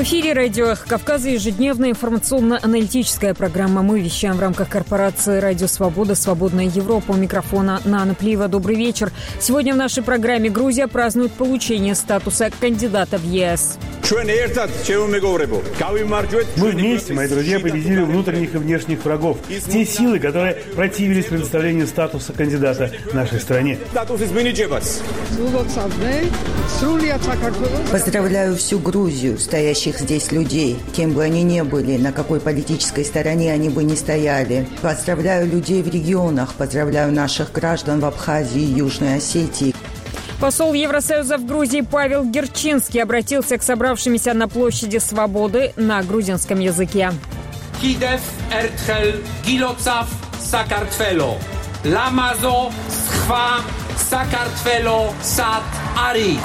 эфире радио «Эхо Кавказа» ежедневная информационно-аналитическая программа. Мы вещаем в рамках корпорации «Радио Свобода», «Свободная Европа». У микрофона Нана Плиева. Добрый вечер. Сегодня в нашей программе Грузия празднует получение статуса кандидата в ЕС. Мы вместе, мои друзья, победили внутренних и внешних врагов. Те силы, которые противились предоставлению статуса кандидата нашей стране. Поздравляю всю Грузию, стоящих здесь людей, кем бы они ни были, на какой политической стороне они бы ни стояли. Поздравляю людей в регионах, поздравляю наших граждан в Абхазии и Южной Осетии. Посол Евросоюза в Грузии Павел Герчинский обратился к собравшимся на площади Свободы на грузинском языке. Кидев эртхел гилоцав Сакартфело. Ламазо схва Сакартфело сад ари.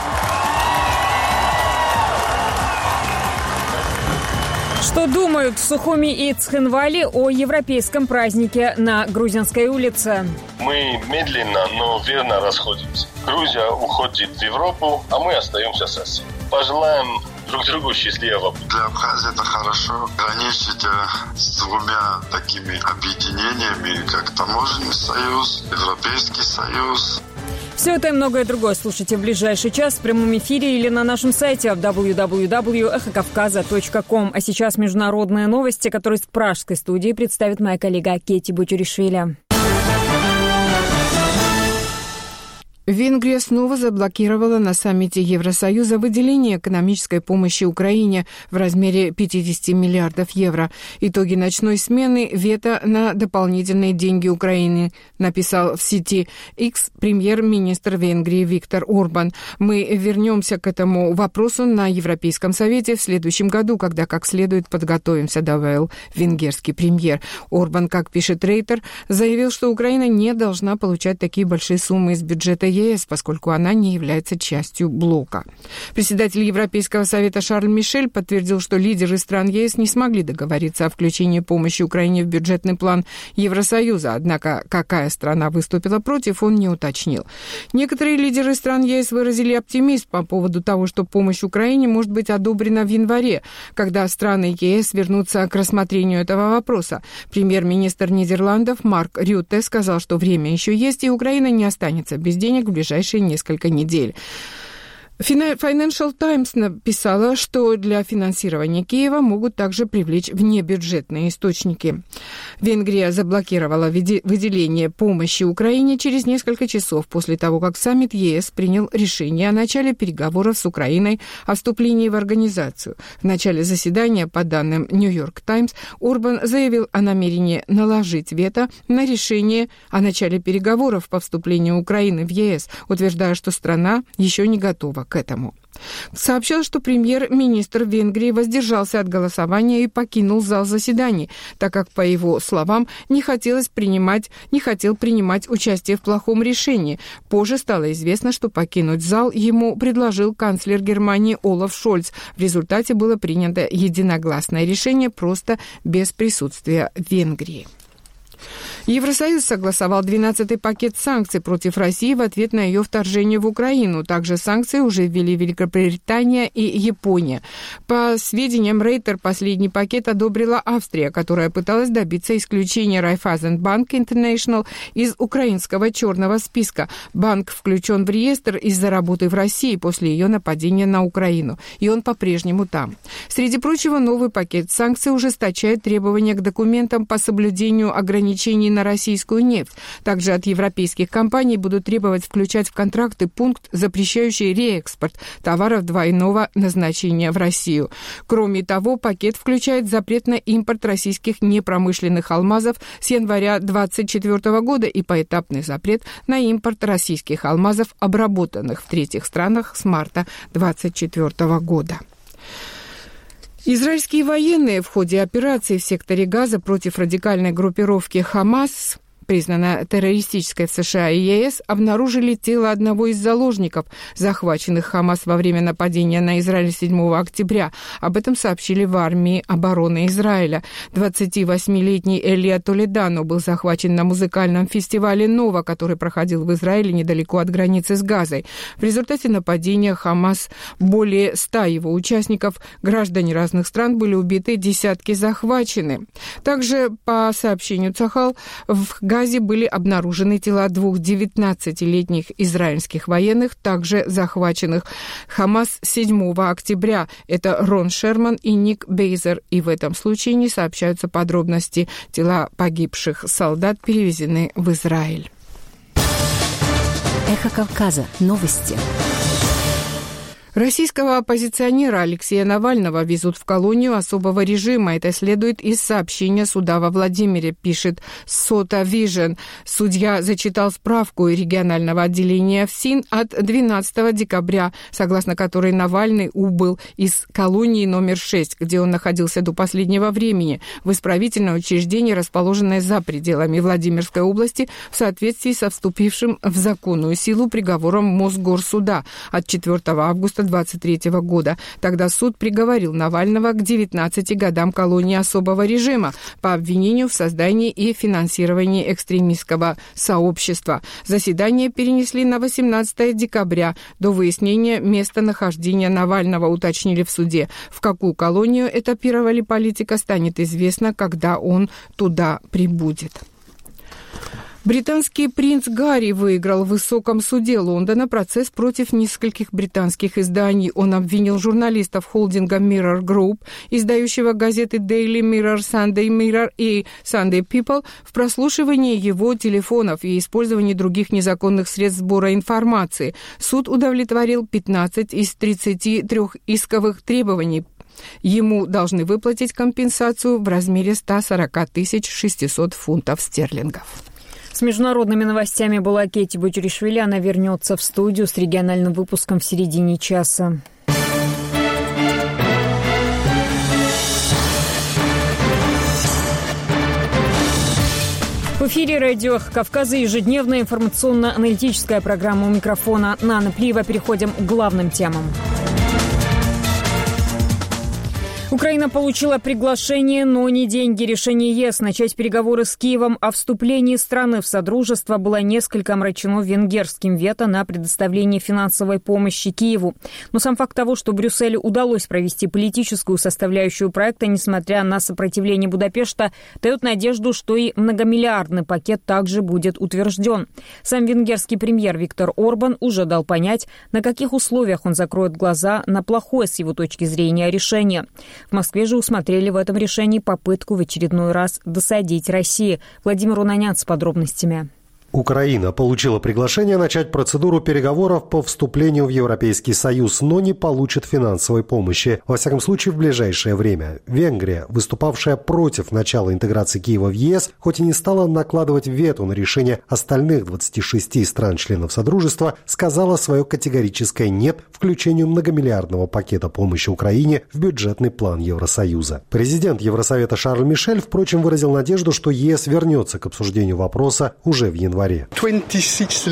Что думают в Сухуми и Цхинвале о европейском празднике на Грузинской улице? Мы медленно, но верно расходимся. Грузия уходит в Европу, а мы остаемся соседями. Пожелаем друг другу счастливого. Для Абхазии это хорошо. Граничить с двумя такими объединениями, как Таможенный союз, Европейский союз. Все это и многое другое слушайте в ближайший час в прямом эфире или на нашем сайте www.эхокавказа.ком. А сейчас международные новости, которые с пражской студии представит моя коллега Кетти Бутюришвили. Венгрия снова заблокировала на саммите Евросоюза выделение экономической помощи Украине в размере 50 миллиардов евро. Итоги ночной смены вето на дополнительные деньги Украине, написал в сети X премьер-министр Венгрии Виктор Орбан. Мы вернемся к этому вопросу на Европейском совете в следующем году, когда как следует подготовимся, добавил венгерский премьер. Орбан, как пишет Рейтер, заявил, что Украина не должна получать такие большие суммы из бюджета ЕС, поскольку она не является частью блока. Председатель Европейского совета Шарль Мишель подтвердил, что лидеры стран ЕС не смогли договориться о включении помощи Украине в бюджетный план Евросоюза, однако какая страна выступила против, он не уточнил. Некоторые лидеры стран ЕС выразили оптимизм по поводу того, что помощь Украине может быть одобрена в январе, когда страны ЕС вернутся к рассмотрению этого вопроса. Премьер-министр Нидерландов Марк Рютте сказал, что время еще есть, и Украина не останется без денег в ближайшие несколько недель. Financial Times написала, что для финансирования Киева могут также привлечь внебюджетные источники. Венгрия заблокировала выделение помощи Украине через несколько часов после того, как саммит ЕС принял решение о начале переговоров с Украиной о вступлении в организацию. В начале заседания, по данным New York Times, Орбан заявил о намерении наложить вето на решение о начале переговоров по вступлению Украины в ЕС, утверждая, что страна еще не готова к этому. Сообщал, что премьер-министр Венгрии воздержался от голосования и покинул зал заседаний, так как, по его словам, не хотел принимать участие в плохом решении. Позже стало известно, что покинуть зал ему предложил канцлер Германии Олаф Шольц. В результате было принято единогласное решение просто без присутствия Венгрии. Евросоюз согласовал 12-й пакет санкций против России в ответ на ее вторжение в Украину. Также санкции уже ввели Великобритания и Япония. По сведениям Рейтер, последний пакет одобрила Австрия, которая пыталась добиться исключения Raiffeisenbank International из украинского черного списка. Банк включен в реестр из-за работы в России после ее нападения на Украину, и он по-прежнему там. Среди прочего, новый пакет санкций ужесточает требования к документам по соблюдению ограничений на российскую нефть. Также от европейских компаний будут требовать включать в контракты пункт, запрещающий реэкспорт товаров двойного назначения в Россию. Кроме того, пакет включает запрет на импорт российских непромышленных алмазов с января 2024 года и поэтапный запрет на импорт российских алмазов, обработанных в третьих странах с марта 2024 года. Израильские военные в ходе операции в секторе Газа против радикальной группировки «Хамас» признана террористической в США и ЕС, обнаружили тело одного из заложников, захваченных Хамас во время нападения на Израиль 7 октября. Об этом сообщили в армии обороны Израиля. 28-летний Элия Толедано был захвачен на музыкальном фестивале «Нова», который проходил в Израиле недалеко от границы с Газой. В результате нападения Хамас, более 100 его участников, граждане разных стран, были убиты, десятки захвачены. Также, по сообщению Цахал, в Газе были обнаружены тела 2 19-летних израильских военных, также захваченных Хамас 7 октября. Это Рон Шерман и Ник Бейзер. И в этом случае не сообщаются подробности. Тела погибших солдат перевезены в Израиль. Эхо Кавказа. Новости. Российского оппозиционера Алексея Навального везут в колонию особого режима. Это следует из сообщения суда во Владимире, пишет Сота Вижн. Судья зачитал справку регионального отделения ФСИН от 12 декабря, согласно которой Навальный убыл из колонии номер 6, где он находился до последнего времени, в исправительное учреждение, расположенное за пределами Владимирской области, в соответствии со вступившим в законную силу приговором Мосгорсуда от 4 августа 2023 года. Тогда суд приговорил Навального к 19 годам колонии особого режима по обвинению в создании и финансировании экстремистского сообщества. Заседание перенесли на 18 декабря. До выяснения местонахождения Навального уточнили в суде. В какую колонию этапировали политика, станет известно, когда он туда прибудет. Британский принц Гарри выиграл в высоком суде Лондона процесс против нескольких британских изданий. Он обвинил журналистов холдинга Mirror Group, издающего газеты Daily Mirror, Sunday Mirror и Sunday People, в прослушивании его телефонов и использовании других незаконных средств сбора информации. Суд удовлетворил 15 из 33 исковых требований. Ему должны выплатить компенсацию в размере 140 600 фунтов стерлингов. С международными новостями была Кетти Бутюришвили. Она вернется в студию с региональным выпуском в середине часа. В эфире радио «Эхо Кавказа» ежедневная информационно-аналитическая программа. У микрофона Нана Плиева. Переходим к главным темам. Украина получила приглашение, но не деньги. Решение ЕС начать переговоры с Киевом о вступлении страны в Содружество было несколько омрачено венгерским вето на предоставление финансовой помощи Киеву. Но сам факт того, что Брюсселю удалось провести политическую составляющую проекта, несмотря на сопротивление Будапешта, дает надежду, что и многомиллиардный пакет также будет утвержден. Сам венгерский премьер Виктор Орбан уже дал понять, на каких условиях он закроет глаза на плохое с его точки зрения решение. В Москве же усмотрели в этом решении попытку в очередной раз досадить России. Владимир Унанян с подробностями. Украина получила приглашение начать процедуру переговоров по вступлению в Европейский Союз, но не получит финансовой помощи. Во всяком случае, в ближайшее время. Венгрия, выступавшая против начала интеграции Киева в ЕС, хоть и не стала накладывать вето на решение остальных 26 стран-членов Содружества, сказала свое категорическое «нет» включению многомиллиардного пакета помощи Украине в бюджетный план Евросоюза. Президент Евросовета Шарль Мишель, впрочем, выразил надежду, что ЕС вернется к обсуждению вопроса уже в январе. 26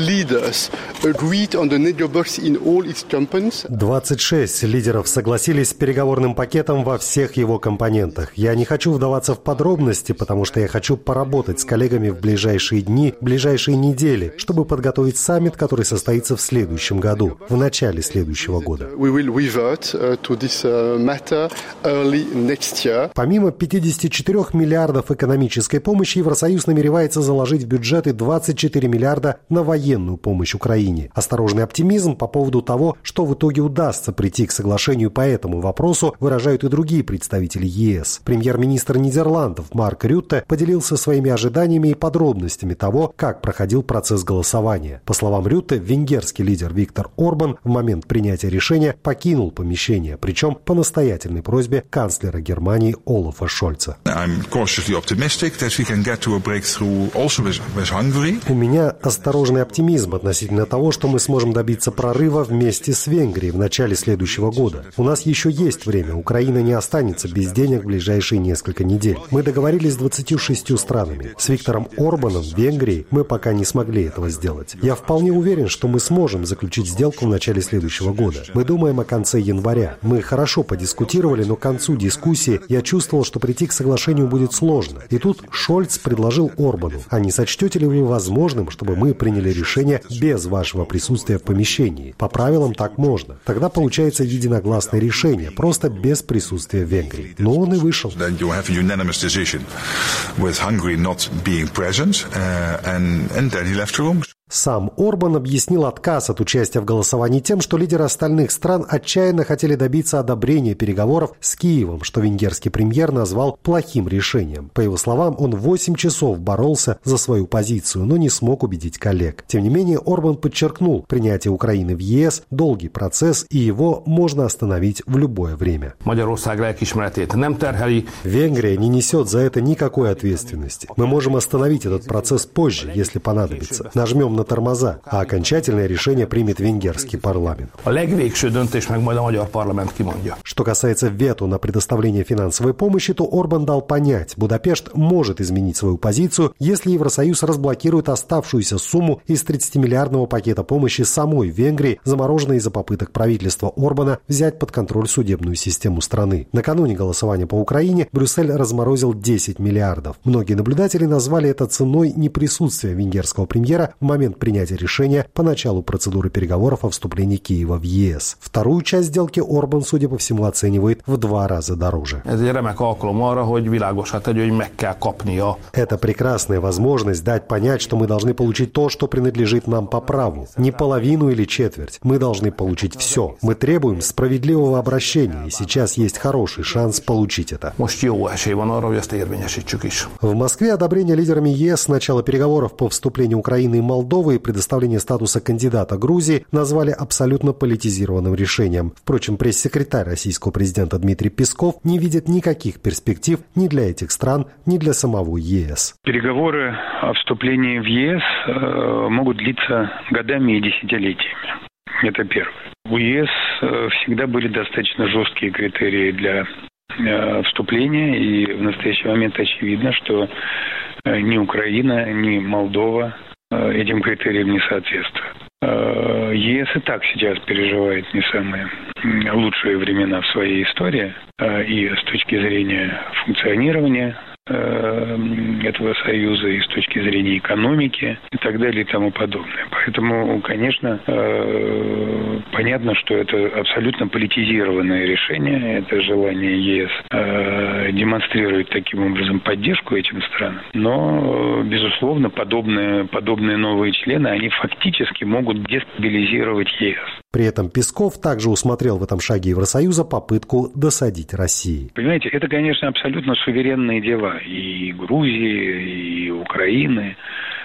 лидеров согласились с переговорным пакетом во всех его компонентах. Я не хочу вдаваться в подробности, потому что я хочу поработать с коллегами в ближайшие дни, в ближайшие недели, чтобы подготовить саммит, который состоится в следующем году, в начале следующего года. Помимо 54 миллиардов экономической помощи, Евросоюз намеревается заложить в бюджеты 24 миллиарда на военную помощь Украине. Осторожный оптимизм по поводу того, что в итоге удастся прийти к соглашению по этому вопросу, выражают и другие представители ЕС. Премьер-министр Нидерландов Марк Рютте поделился своими ожиданиями и подробностями того, как проходил процесс голосования. По словам Рютте, венгерский лидер Виктор Орбан в момент принятия решения покинул помещение, причем по настоятельной просьбе канцлера Германии Олафа Шольца. У У меня осторожный оптимизм относительно того, что мы сможем добиться прорыва вместе с Венгрией в начале следующего года. У нас еще есть время. Украина не останется без денег в ближайшие несколько недель. Мы договорились с 26 странами. С Виктором Орбаном в Венгрии мы пока не смогли этого сделать. Я вполне уверен, что мы сможем заключить сделку в начале следующего года. Мы думаем о конце января. Мы хорошо подискутировали, но к концу дискуссии я чувствовал, что прийти к соглашению будет сложно. И тут Шольц предложил Орбану: а не сочтете ли вы возможным, чтобы мы приняли решение без вашего присутствия в помещении? По правилам так можно. Тогда получается единогласное решение, просто без присутствия Венгрии. Но он и вышел. Сам Орбан объяснил отказ от участия в голосовании тем, что лидеры остальных стран отчаянно хотели добиться одобрения переговоров с Киевом, что венгерский премьер назвал плохим решением. По его словам, он 8 часов боролся за свою позицию, но не смог убедить коллег. Тем не менее, Орбан подчеркнул: принятие Украины в ЕС – долгий процесс, и его можно остановить в любое время. Венгрия не несет за это никакой ответственности. Мы можем остановить этот процесс позже, если понадобится. Нажмем на тормоза, а окончательное решение примет венгерский парламент. Что касается вето на предоставление финансовой помощи, то Орбан дал понять: Будапешт может изменить свою позицию, если Евросоюз разблокирует оставшуюся сумму из 30-миллиардного пакета помощи самой Венгрии, замороженной из-за попыток правительства Орбана взять под контроль судебную систему страны. Накануне голосования по Украине Брюссель разморозил 10 миллиардов. Многие наблюдатели назвали это ценой неприсутствия венгерского премьера в момент принятия решения по началу процедуры переговоров о вступлении Киева в ЕС. Вторую часть сделки Орбан, судя по всему, оценивает в 2 раза дороже. Это прекрасная возможность дать понять, что мы должны получить то, что принадлежит нам по праву. Не половину или четверть. Мы должны получить все. Мы требуем справедливого обращения, и сейчас есть хороший шанс получить это. В Москве одобрение лидерами ЕС с начала переговоров по вступлению Украины и Молдовы и предоставление статуса кандидата Грузии назвали абсолютно политизированным решением. Впрочем, пресс-секретарь российского президента Дмитрий Песков не видит никаких перспектив ни для этих стран, ни для самого ЕС. Переговоры о вступлении в ЕС могут длиться годами и десятилетиями. Это первое. У ЕС всегда были достаточно жесткие критерии для вступления, и в настоящий момент очевидно, что ни Украина, ни Молдова этим критериям не соответствуют. ЕС и так сейчас переживает не самые лучшие времена в своей истории, и с точки зрения функционирования этого союза, и с точки зрения экономики, и так далее, и тому подобное. Поэтому, конечно, понятно, что это абсолютно политизированное решение, это желание ЕС демонстрировать таким образом поддержку этим странам. Но, безусловно, подобные новые члены, они фактически могут дестабилизировать ЕС. При этом Песков также усмотрел в этом шаге Евросоюза попытку досадить России. Понимаете, это, конечно, абсолютно суверенные дела и Грузии, и Украины,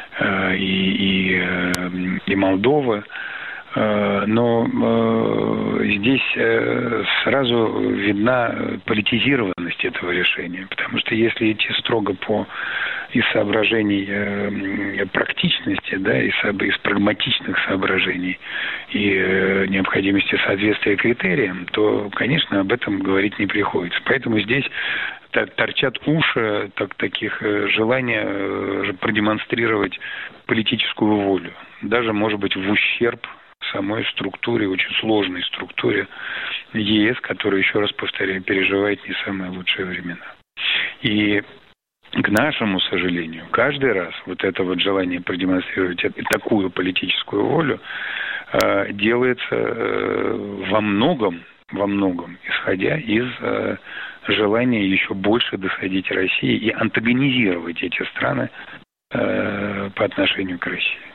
и Молдовы. Но здесь сразу видна политизированность этого решения, потому что если идти строго из соображений практичности, да, из прагматичных соображений и необходимости соответствия критериям, то, конечно, об этом говорить не приходится. Поэтому здесь торчат уши таких желания продемонстрировать политическую волю, даже, может быть, в ущерб самой структуре, очень сложной структуре ЕС, которая, еще раз повторяю, переживает не самые лучшие времена. И к нашему сожалению, каждый раз вот это вот желание продемонстрировать такую политическую волю делается во многом, исходя из желания еще больше досадить России и антагонизировать эти страны по отношению к России.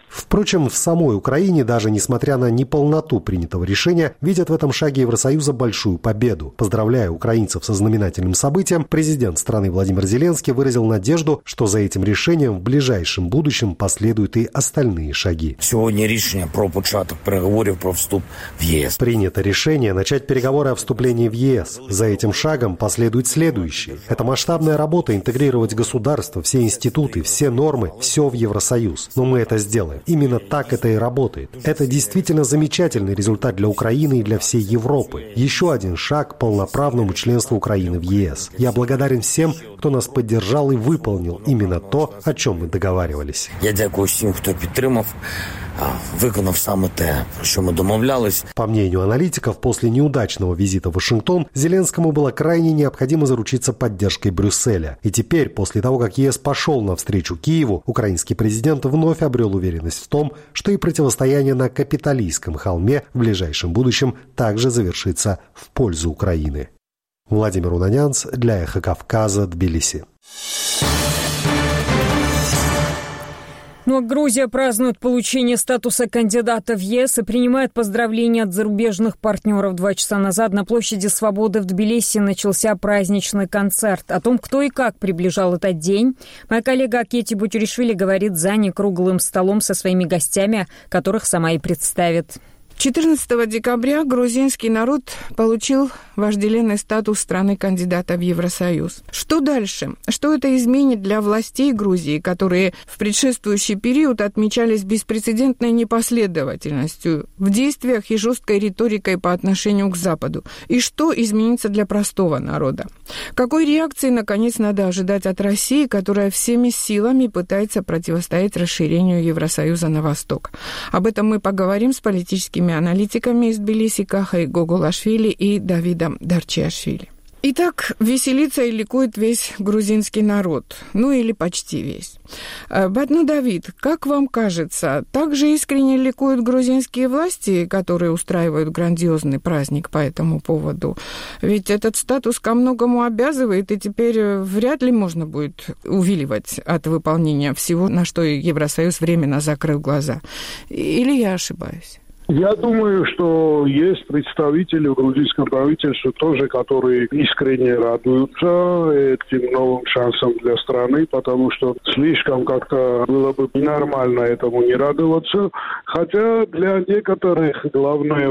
Впрочем, в самой Украине, даже несмотря на неполноту принятого решения, видят в этом шаге Евросоюза большую победу. Поздравляя украинцев со знаменательным событием, президент страны Владимир Зеленский выразил надежду, что за этим решением в ближайшем будущем последуют и остальные шаги. Сегодня решение про початок переговоров про вступ в ЕС. Принято решение начать переговоры о вступлении в ЕС. За этим шагом последует следующий. Это масштабная работа интегрировать государство, все институты, все нормы, все в Евросоюз. Но мы это сделаем. Именно так это и работает. Это действительно замечательный результат для Украины и для всей Европы. Еще один шаг к полноправному членству Украины в ЕС. Я благодарен всем, кто нас поддержал и выполнил именно то, о чем мы договаривались. Я дякую всем, кто підтримав, виконав саме те, про що ми домовлялись. По мнению аналитиков, после неудачного визита в Вашингтон, Зеленскому было крайне необходимо заручиться поддержкой Брюсселя. И теперь, после того, как ЕС пошел навстречу Киеву, украинский президент вновь обрел уверенность в том, что и противостояние на Капитолийском холме в ближайшем будущем также завершится в пользу Украины. Владимир Унанянц для «Эхо Кавказа», Тбилиси. Ну а Грузия празднует получение статуса кандидата в ЕС и принимает поздравления от зарубежных партнеров. 2 часа назад на площади Свободы в Тбилиси начался праздничный концерт. О том, кто и как приближал этот день, моя коллега Акети Бутюришвили говорит за некруглым столом со своими гостями, которых сама и представит. 14 декабря грузинский народ получил вожделенный статус страны-кандидата в Евросоюз. Что дальше? Что это изменит для властей Грузии, которые в предшествующий период отмечались беспрецедентной непоследовательностью в действиях и жесткой риторикой по отношению к Западу? И что изменится для простого народа? Какой реакции, наконец, надо ожидать от России, которая всеми силами пытается противостоять расширению Евросоюза на восток? Об этом мы поговорим с политическими аналитиками из Тбилиси Кахой Гогулашвили и Давидом Дарчиашвили. Итак, веселится и ликует весь грузинский народ. Ну или почти весь. Давид, как вам кажется, так же искренне ликуют грузинские власти, которые устраивают грандиозный праздник по этому поводу? Ведь этот статус ко многому обязывает, и теперь вряд ли можно будет увиливать от выполнения всего, на что Евросоюз временно закрыл глаза. Или я ошибаюсь? Я думаю, что есть представители грузинского правительства тоже, которые искренне радуются этим новым шансам для страны, потому что слишком как-то было бы ненормально этому не радоваться. Хотя для некоторых главное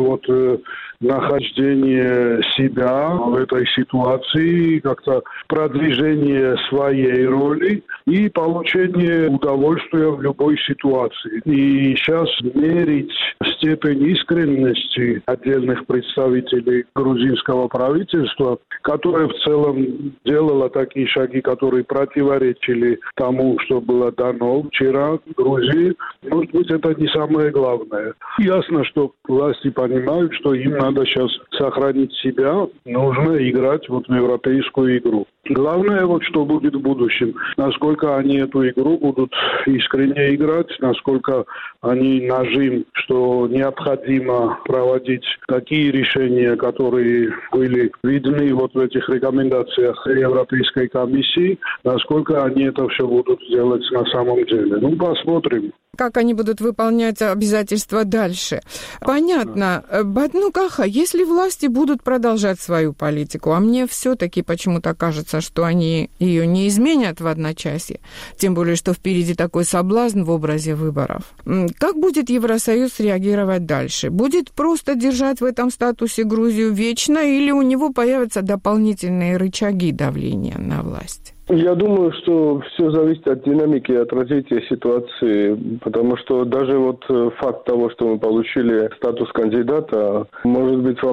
нахождение себя в этой ситуации, как-то продвижение своей роли и получение удовольствия в любой ситуации. И сейчас мерить степень искренности отдельных представителей грузинского правительства, которое в целом делало такие шаги, которые противоречили тому, что было дано вчера в Грузии, может быть, это не самое главное. Ясно, что власти понимают, что им надо сейчас сохранить себя, нужно играть в европейскую игру. Главное, что будет в будущем, насколько они эту игру будут искренне играть, насколько они нажим, что необходимо проводить такие решения, которые были видны в этих рекомендациях Европейской комиссии, насколько они это все будут делать на самом деле. Посмотрим. Как они будут выполнять обязательства дальше? Понятно. Каха, если власти будут продолжать свою политику, а мне все-таки почему-то кажется, что они ее не изменят в одночасье, тем более, что впереди такой соблазн в образе выборов. Как будет Евросоюз реагировать дальше? Будет просто держать в этом статусе Грузию вечно, или у него появятся дополнительные рычаги давления на власть? Я думаю, что все зависит от динамики, от развития ситуации, потому что даже факт того, что мы получили статус кандидата, может быть, во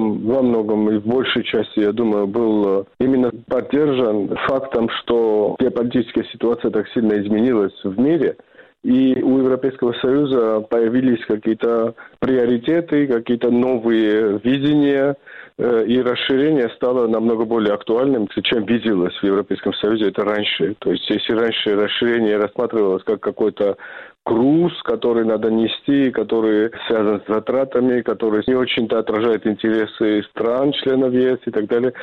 многом и в большей части, я думаю, был именно поддержан фактом, что геополитическая ситуация так сильно изменилась в мире, и у Европейского Союза появились какие-то приоритеты, какие-то новые видения, и расширение стало намного более актуальным, чем виделось в Европейском Союзе это раньше. То есть, если раньше расширение рассматривалось как какой-то груз, который надо нести, который связан с затратами, который не очень-то отражает интересы стран, членов ЕС и так далее,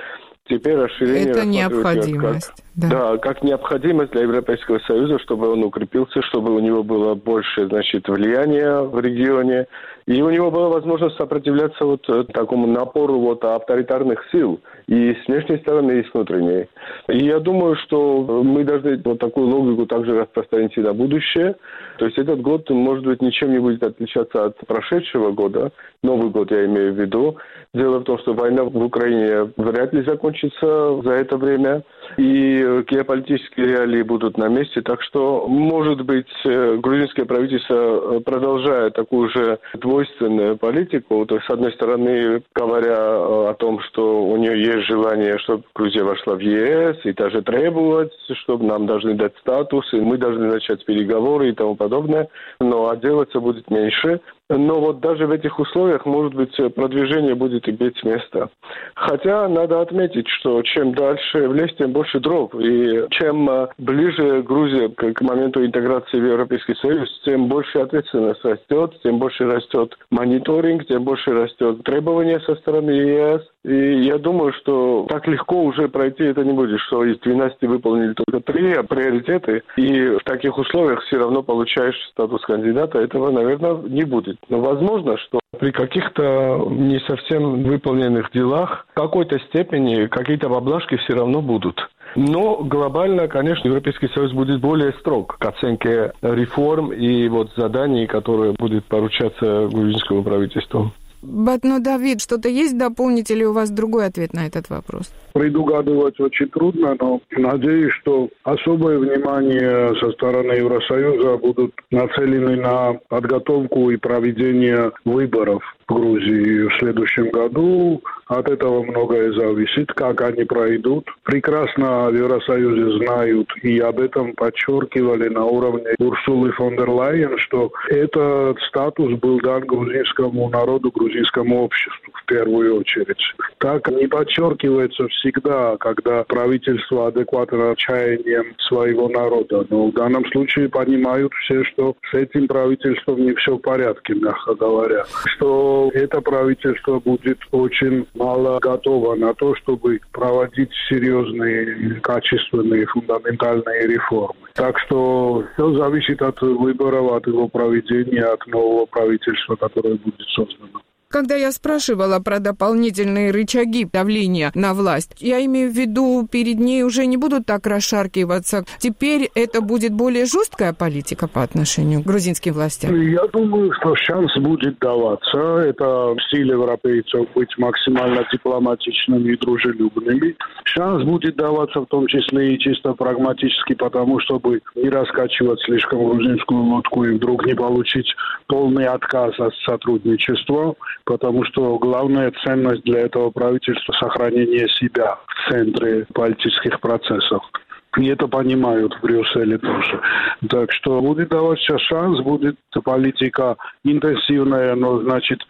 Теперь расширение это необходимость. Как необходимость для Европейского Союза, чтобы он укрепился, чтобы у него было больше, влияния в регионе, и у него была возможность сопротивляться такому напору авторитарных сил и с внешней стороны, и с внутренней. И я думаю, что мы должны такую логику также распространить и на будущее. То есть этот год, может быть, ничем не будет отличаться от прошедшего года. Новый год я имею в виду. Дело в том, что война в Украине вряд ли закончится за это время. И геополитические реалии будут на месте. Так что, может быть, грузинское правительство, продолжая такую же двойственную политику, то есть, с одной стороны, говоря о том, что у нее есть желание, чтобы Грузия вошла в ЕС, и даже требовать, чтобы нам должны дать статус, и мы должны начать переговоры и тому подобное, но делаться будет меньше. Но даже в этих условиях, может быть, продвижение будет иметь место. Хотя надо отметить, что чем дальше в лес, тем больше дров. И чем ближе Грузия к моменту интеграции в Европейский Союз, тем больше ответственность растет, тем больше растет мониторинг, тем больше растет требования со стороны ЕС. И я думаю, что так легко уже пройти это не будет, что из 12 выполнили только 3 приоритеты, и в таких условиях все равно получаешь статус кандидата. Этого, наверное, не будет. Но возможно, что при каких-то не совсем выполненных делах в какой-то степени какие-то поблажки все равно будут. Но глобально, конечно, Европейский Союз будет более строг к оценке реформ и заданий, которые будут поручаться грузинскому правительству. Давид, что-то есть дополнить или у вас другой ответ на этот вопрос? Предугадывать очень трудно, но надеюсь, что особое внимание со стороны Евросоюза будут нацелены на подготовку и проведение выборов в Грузии в следующем году. От этого многое зависит, как они пройдут. Прекрасно в Евросоюзе знают и об этом подчеркивали на уровне Урсулы фон дер Лайен, что этот статус был дан грузинскому народу, грузинскому обществу в первую очередь. Так не подчеркивается всегда, когда правительство адекватно чаяниям своего народа. Но в данном случае понимают все, что с этим правительством не все в порядке, мягко говоря. Что это правительство будет очень мало готово на то, чтобы проводить серьезные, качественные, фундаментальные реформы. Так что все зависит от выборов, от его проведения, от нового правительства, которое будет создано. Когда я спрашивала про дополнительные рычаги давления на власть, я имею в виду, перед ней уже не будут так расшаркиваться. Теперь это будет более жесткая политика по отношению к грузинским властям? Я думаю, что шанс будет даваться. Это стиль европейцев быть максимально дипломатичными и дружелюбными. Шанс будет даваться в том числе и чисто прагматически, потому чтобы не раскачивать слишком грузинскую лодку и вдруг не получить полный отказ от сотрудничества. Потому что главная ценность для этого правительства – сохранение себя в центре политических процессов. И это понимают в Брюсселе тоже. Так что будет даваться шанс, будет политика интенсивная, но,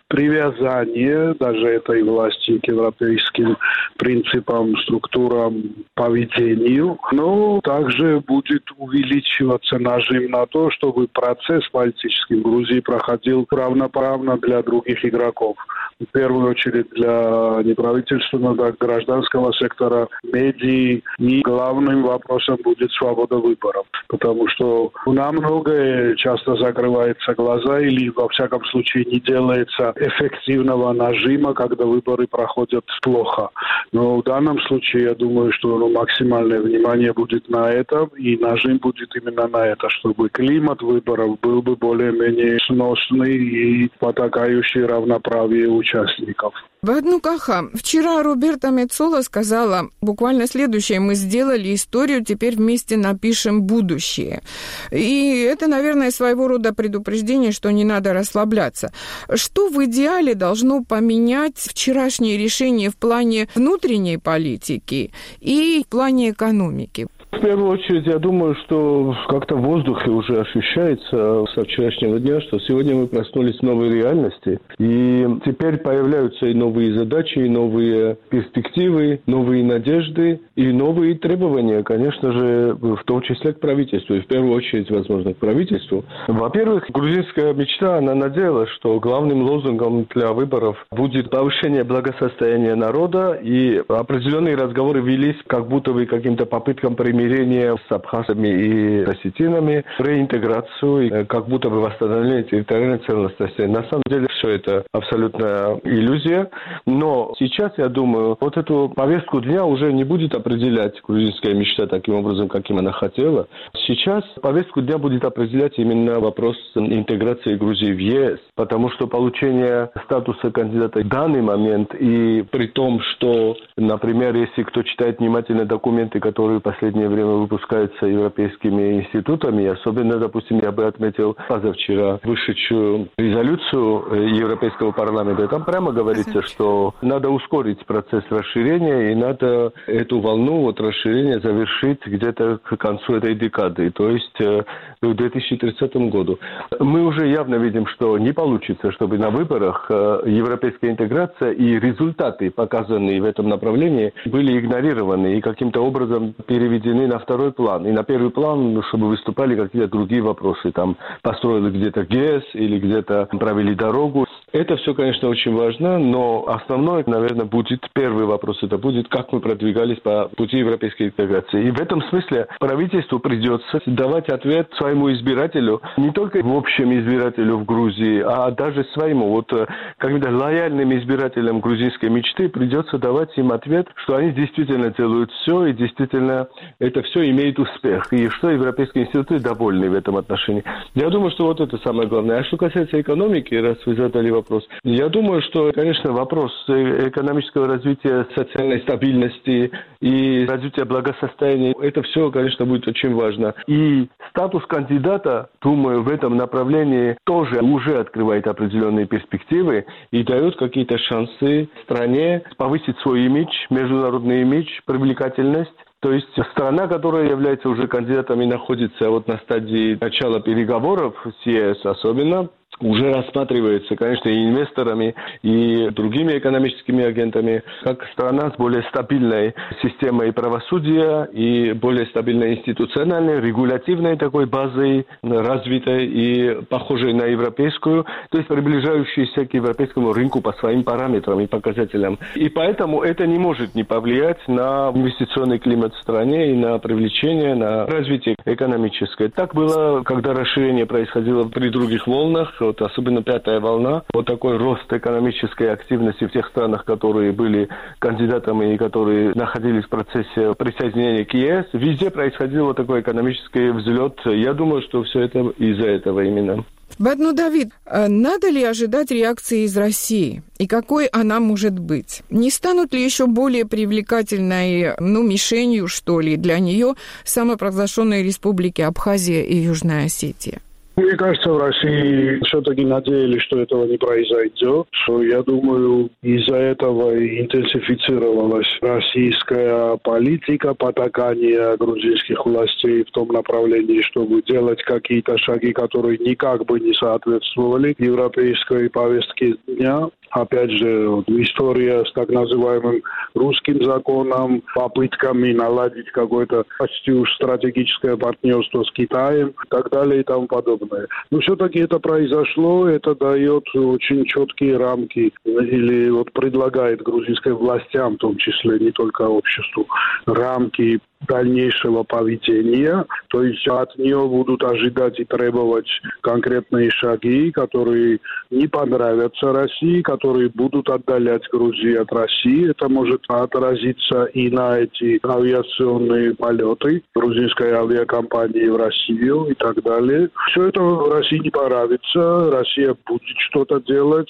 привязание даже этой власти к европейским принципам, структурам, поведению. Но также будет увеличиваться нажим на то, чтобы процесс политический в Грузии проходил равноправно для других игроков. В первую очередь для неправительственного, гражданского сектора, медий. И главным вопросом будет свобода выборов. Потому что на многое часто закрываются глаза или, во всяком случае, не делается эффективного нажима, когда выборы проходят плохо. Но в данном случае, я думаю, что максимальное внимание будет на этом, и нажим будет именно на это, чтобы климат выборов был бы более-менее сносный и потакающий равноправию участников. Баднукаха, вчера Роберта Мецола сказала буквально следующее: мы сделали историю, теперь вместе напишем будущее. И это, наверное, своего рода предупреждение, что не надо расслабляться. Что в идеале должно поменять вчерашнее решение в плане внутренней политики и в плане экономики? В первую очередь, я думаю, что как-то в воздухе уже ощущается со вчерашнего дня, что сегодня мы проснулись в новой реальности. И теперь появляются и новые задачи, и новые перспективы, новые надежды и новые требования, конечно же, в том числе к правительству. И в первую очередь, возможно, к правительству. Во-первых, грузинская мечта, она надеялась, что главным лозунгом для выборов будет повышение благосостояния народа, и определенные разговоры велись как будто бы каким-то попыткам примирения с абхазами и осетинами, реинтеграцию, как будто бы восстановление территориальной целостности. На самом деле все это абсолютно иллюзия. Но сейчас, я думаю, вот эту повестку дня уже не будет определять грузинская мечта таким образом, каким она хотела. Сейчас повестку дня будет определять именно вопрос интеграции Грузии в ЕС, потому что получение статуса кандидата в данный момент, и при том, что, например, если кто читает внимательно документы, которые в последнее время выпускаются европейскими институтами, особенно, допустим, я бы отметил позавчера вышедшую резолюцию Европейского парламента, там прямо говорится, что надо ускорить процесс расширения, и надо эту волну расширения завершить где-то к концу этой декады, то есть к 2030 году. Мы уже явно видим, что не получится, чтобы на выборах европейская интеграция и результаты, показанные в этом направлении, были игнорированы и каким-то образом переведены на второй план. И на первый план, чтобы выступали какие-то другие вопросы. Там построили где-то ГЭС или где-то провели дорогу. Это все, конечно, очень важно, но основной, наверное, будет первый вопрос. Это будет, как мы продвигались по пути европейской интеграции. И в этом смысле правительству придется давать ответ своему избирателю, не только в общем избирателю в Грузии, а даже своему. Вот когда лояльным избирателям грузинской мечты придется давать им ответ, что они действительно делают все, и действительно это все имеет успех, и что европейские институты довольны в этом отношении. Я думаю, что вот это самое главное. А что касается экономики, раз вы задали вопрос, я думаю, что, конечно, вопрос экономического развития, социальной стабильности и развития благосостояния, это все, конечно, будет очень важно. И статус кандидата, думаю, в этом направлении тоже уже открывает определенные перспективы и дает какие-то шансы стране повысить свой имидж, международный имидж, привлекательность. То есть страна, которая является уже кандидатом и находится вот на стадии начала переговоров с ЕС особенно, уже рассматривается, конечно, и инвесторами, и другими экономическими агентами, как страна с более стабильной системой правосудия и более стабильной институциональной, регулятивной такой базой, развитой и похожей на европейскую, то есть приближающейся к европейскому рынку по своим параметрам и показателям. И поэтому это не может не повлиять на инвестиционный климат в стране и на привлечение, на развитие экономическое. Так было, когда расширение происходило при других волнах, вот особенно пятая волна, вот такой рост экономической активности в тех странах, которые были кандидатами и которые находились в процессе присоединения к ЕС, везде происходил вот такой экономический взлет. Я думаю, что все это из-за этого именно. Бадну Давид, надо ли ожидать реакции из России? И какой она может быть? Не станут ли еще более привлекательной, мишенью, что ли, для нее самопровозглашенные республики Абхазия и Южная Осетия? Мне кажется, в России все-таки надеялись, что этого не произойдет. Я думаю, из-за этого интенсифицировалась российская политика, потакание грузинских властей в том направлении, чтобы делать какие-то шаги, которые никак бы не соответствовали европейской повестке дня. Опять же, история с так называемым русским законом, попытками наладить какое-то почти уж стратегическое партнерство с Китаем и так далее и тому подобное. Но все-таки это произошло, это дает очень четкие рамки или вот предлагает грузинской властям, в том числе не только обществу, рамки дальнейшего поведения, то есть от нее будут ожидать и требовать конкретные шаги, которые не понравятся России, которые будут отдалять Грузию от России. Это может отразиться и на эти авиационные полеты грузинской авиакомпании в Россию и так далее. Все это России не понравится, Россия будет что-то делать,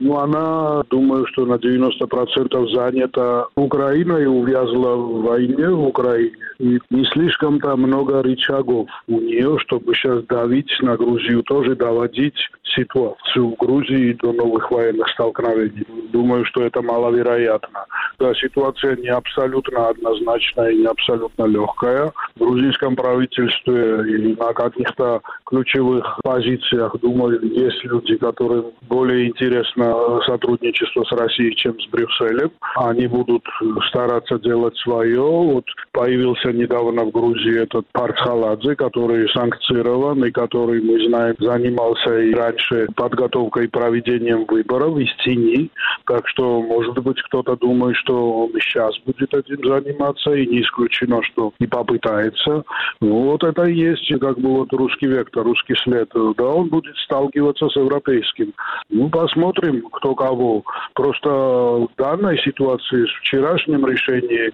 Но она, думаю, что на 90% занята Украиной, увязла в войне в Украине. И не слишком-то много рычагов у нее, чтобы сейчас давить на Грузию, тоже доводить ситуацию в Грузии до новых военных столкновений. Думаю, что это маловероятно. Да, ситуация не абсолютно однозначная и не абсолютно легкая. В грузинском правительстве или на каких-то ключевых позициях, думаю, есть люди, которым более интересно сотрудничество с Россией, чем с Брюсселем. Они будут стараться делать свое. Вот появился недавно в Грузии этот Парцхаладзе, который санкцирован и который, мы знаем, занимался и раньше подготовкой и проведением выборов из тени. Так что, может быть, кто-то думает, что он и сейчас будет этим заниматься, и не исключено, что и попытается. Ну, вот это и есть как бы вот русский вектор, русский след. Да, он будет сталкиваться с европейским. Ну, посмотрим, кто кого. Просто в данной ситуации, с вчерашним решением,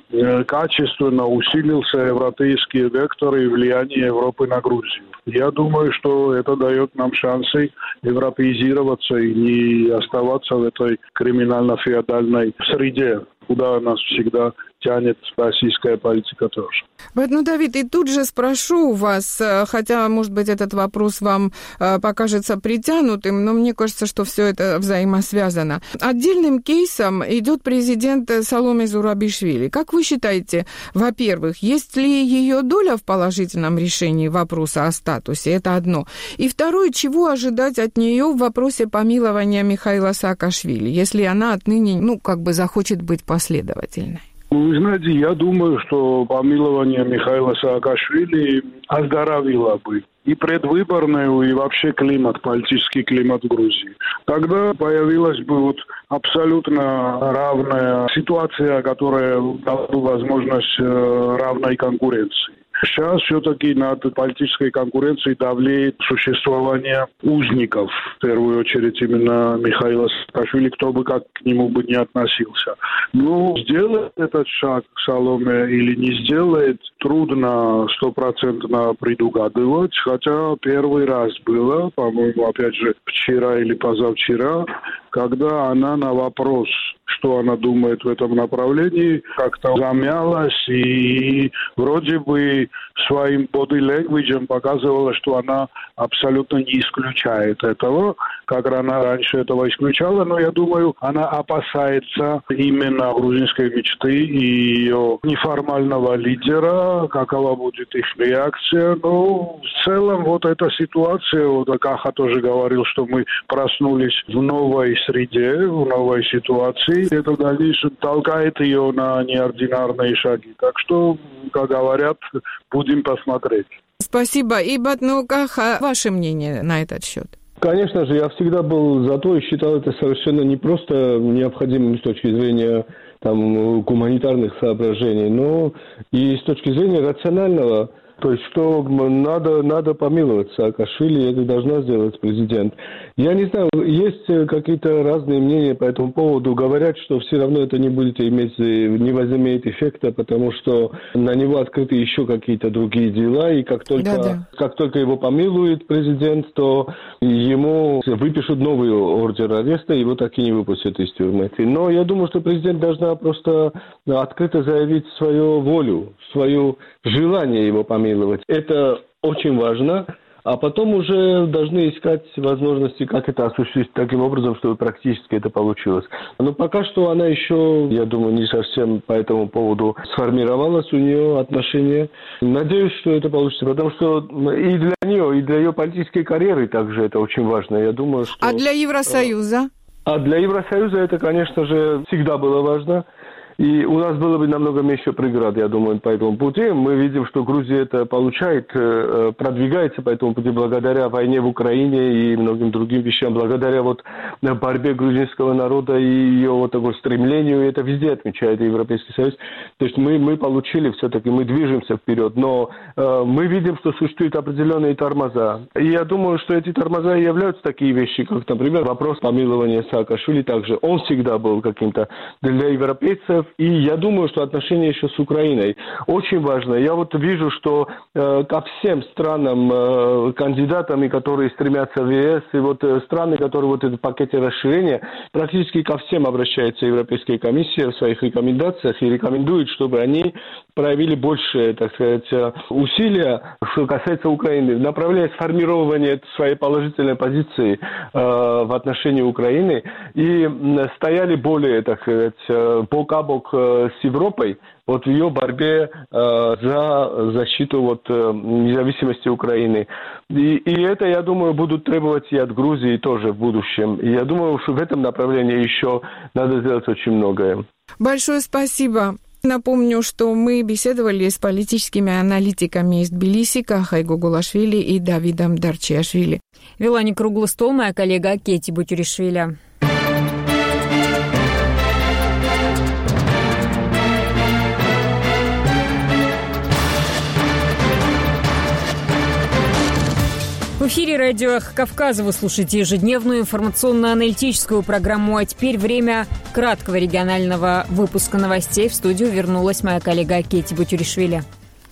качественно усилился европейский вектор и влияние Европы на Грузию. Я думаю, что это дает нам шансы европеизироваться и не оставаться в этой криминально-феодальной среде, куда нас всегда тянет российская политика тоже. Ну, Давид, и тут же спрошу у вас, хотя, может быть, этот вопрос вам покажется притянутым, но мне кажется, что все это взаимосвязано. Отдельным кейсом идет президент Саломе Зурабишвили. Как вы считаете, во-первых, есть ли ее доля в положительном решении вопроса о статусе? Это одно. И второе, чего ожидать от нее в вопросе помилования Михаила Саакашвили, если она отныне, захочет быть последовательной? Вы знаете, я думаю, что помилование Михаила Саакашвили оздоровило бы и предвыборную, и вообще политический климат в Грузии. Тогда появилась бы абсолютно равная ситуация, которая дала бы возможность равной конкуренции. Сейчас все-таки над политической конкуренцией давлеет существование узников, в первую очередь именно Михаила Саакашвили, кто бы как к нему бы не относился. Но сделает этот шаг Саломе или не сделает, трудно стопроцентно предугадывать, хотя первый раз было, по-моему, опять же, вчера или позавчера, когда она на вопрос, что она думает в этом направлении, как-то замялась и вроде бы своим body language показывала, что она абсолютно не исключает этого, как она раньше этого исключала, но я думаю, она опасается именно грузинской мечты и ее неформального лидера, какова будет их реакция. Но в целом эта ситуация, Каха тоже говорил, что мы проснулись в новой среде, в новой ситуации. Это в дальнейшем толкает ее на неординарные шаги. Так что, как говорят, будем посмотреть. Спасибо. И Каха, ваше мнение на этот счет? Конечно же, я всегда был за то и считал это совершенно не просто необходимым с точки зрения гуманитарных соображений, но и с точки зрения рационального. То есть, что надо помиловать Саакашвили, это должна сделать президент. Я не знаю, есть какие-то разные мнения по этому поводу. Говорят, что все равно это не возымеет эффекта, потому что на него открыты еще какие-то другие дела, и как только его помилует президент, то ему выпишут новый ордер ареста, его так и не выпустят из тюрьмы. Но я думаю, что президент должна просто открыто заявить свою волю, свое желание его помиловать. Это очень важно, а потом уже должны искать возможности, как это осуществить таким образом, чтобы практически это получилось. Но пока что она еще, я думаю, не совсем по этому поводу сформировалась у нее отношение. Надеюсь, что это получится, потому что и для нее, и для ее политической карьеры также это очень важно. Я думаю, что... А для Евросоюза? А для Евросоюза это, конечно же, всегда было важно. И у нас было бы намного меньше преград, я думаю, по этому пути. Мы видим, что Грузия это получает, продвигается по этому пути благодаря войне в Украине и многим другим вещам, благодаря борьбе грузинского народа и ее такому стремлению. И это везде отмечает Европейский Союз. То есть мы получили все-таки, мы движемся вперед. Но мы видим, что существуют определенные тормоза. И я думаю, что эти тормоза и являются такие вещи, как, например, вопрос помилования Саакашвили также. Он всегда был каким-то для европейцев. И я думаю, что отношения еще с Украиной очень важно. Я вижу, что ко всем странам, кандидатам, которые стремятся в ЕС, и страны, которые этот пакет эти расширения. Практически ко всем обращается Европейская комиссия в своих рекомендациях и рекомендует, чтобы они проявили больше, так сказать, усилия, что касается Украины, направляя сформирование своей положительной позиции в отношении Украины и стояли более, так сказать, бок о бок с Европой вот в ее борьбе за защиту вот независимости Украины. И это, я думаю, будут требовать и от Грузии тоже в будущем. И я думаю, что в этом направлении еще надо сделать очень многое. Большое спасибо. Напомню, что мы беседовали с политическими аналитиками из Тбилиси Кахой Гугулашвили и Давидом Дарчиашвили. Вела не круглый стол моя коллега Кети Бутюришвили. В эфире радио «Эхо Кавказа» вы слушаете ежедневную информационно-аналитическую программу. А теперь время краткого регионального выпуска новостей. В студию вернулась моя коллега Кети Бутюришвили.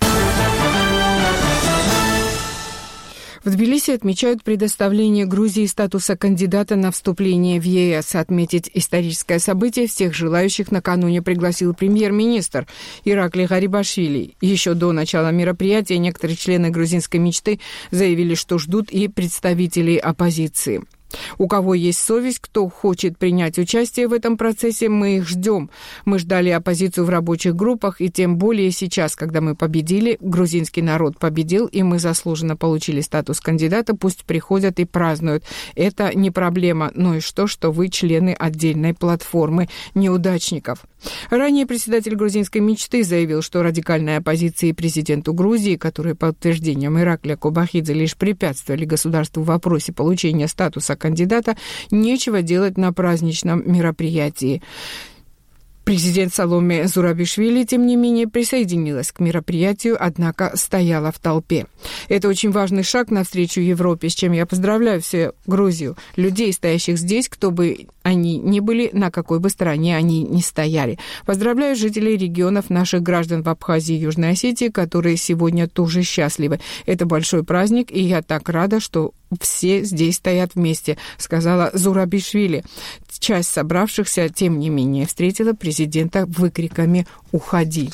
В Тбилиси отмечают предоставление Грузии статуса кандидата на вступление в ЕС. Отметить историческое событие всех желающих накануне пригласил премьер-министр Иракли Гарибашвили. Еще до начала мероприятия некоторые члены грузинской мечты заявили, что ждут и представителей оппозиции. У кого есть совесть, кто хочет принять участие в этом процессе, мы их ждем. Мы ждали оппозицию в рабочих группах, и тем более сейчас, когда мы победили, грузинский народ победил, и мы заслуженно получили статус кандидата, пусть приходят и празднуют. Это не проблема, но и что вы члены отдельной платформы неудачников. Ранее председатель грузинской мечты заявил, что радикальная оппозиция президенту Грузии, которые по утверждениям Иракля Кобахидзе лишь препятствовали государству в вопросе получения статуса кандидата, нечего делать на праздничном мероприятии. Президент Саломе Зурабишвили, тем не менее, присоединилась к мероприятию, однако стояла в толпе. Это очень важный шаг навстречу Европе, с чем я поздравляю всю Грузию, людей, стоящих здесь, кто бы они ни были, на какой бы стороне они ни стояли. Поздравляю жителей регионов, наших граждан в Абхазии и Южной Осетии, которые сегодня тоже счастливы. Это большой праздник, и я так рада, что все здесь стоят вместе, сказала Зурабишвили. Часть собравшихся, тем не менее, встретила президента выкриками «Уходи!».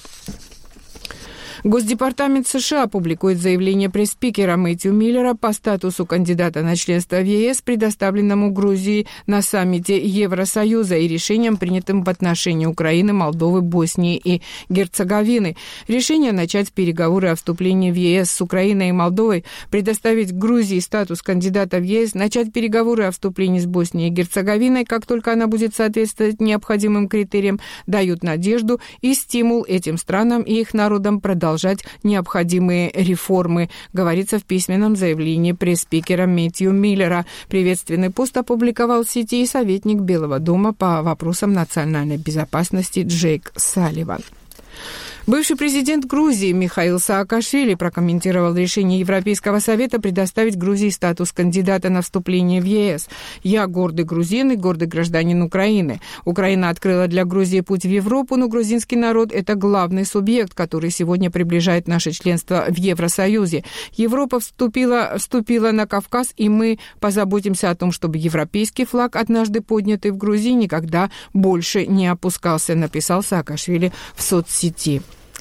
Госдепартамент США публикует заявление пресс-спикера Мэтью Миллера по статусу кандидата на членство в ЕС, предоставленному Грузии на саммите Евросоюза, и решением, принятым в отношении Украины, Молдовы, Боснии и Герцеговины. Решение начать переговоры о вступлении в ЕС с Украиной и Молдовой, предоставить Грузии статус кандидата в ЕС, начать переговоры о вступлении с Боснией и Герцеговиной, как только она будет соответствовать необходимым критериям, дают надежду и стимул этим странам и их народам продолжать необходимые реформы, говорится в письменном заявлении пресс-спикера Мэтью Миллера. Приветственный пост опубликовал в сети и советник Белого дома по вопросам национальной безопасности Джейк Салливан. Бывший президент Грузии Михаил Саакашвили прокомментировал решение Европейского совета предоставить Грузии статус кандидата на вступление в ЕС. «Я гордый грузин и гордый гражданин Украины. Украина открыла для Грузии путь в Европу, но грузинский народ – это главный субъект, который сегодня приближает наше членство в Евросоюзе. Европа вступила на Кавказ, и мы позаботимся о том, чтобы европейский флаг, однажды поднятый в Грузии, никогда больше не опускался», написал Саакашвили в соцсети.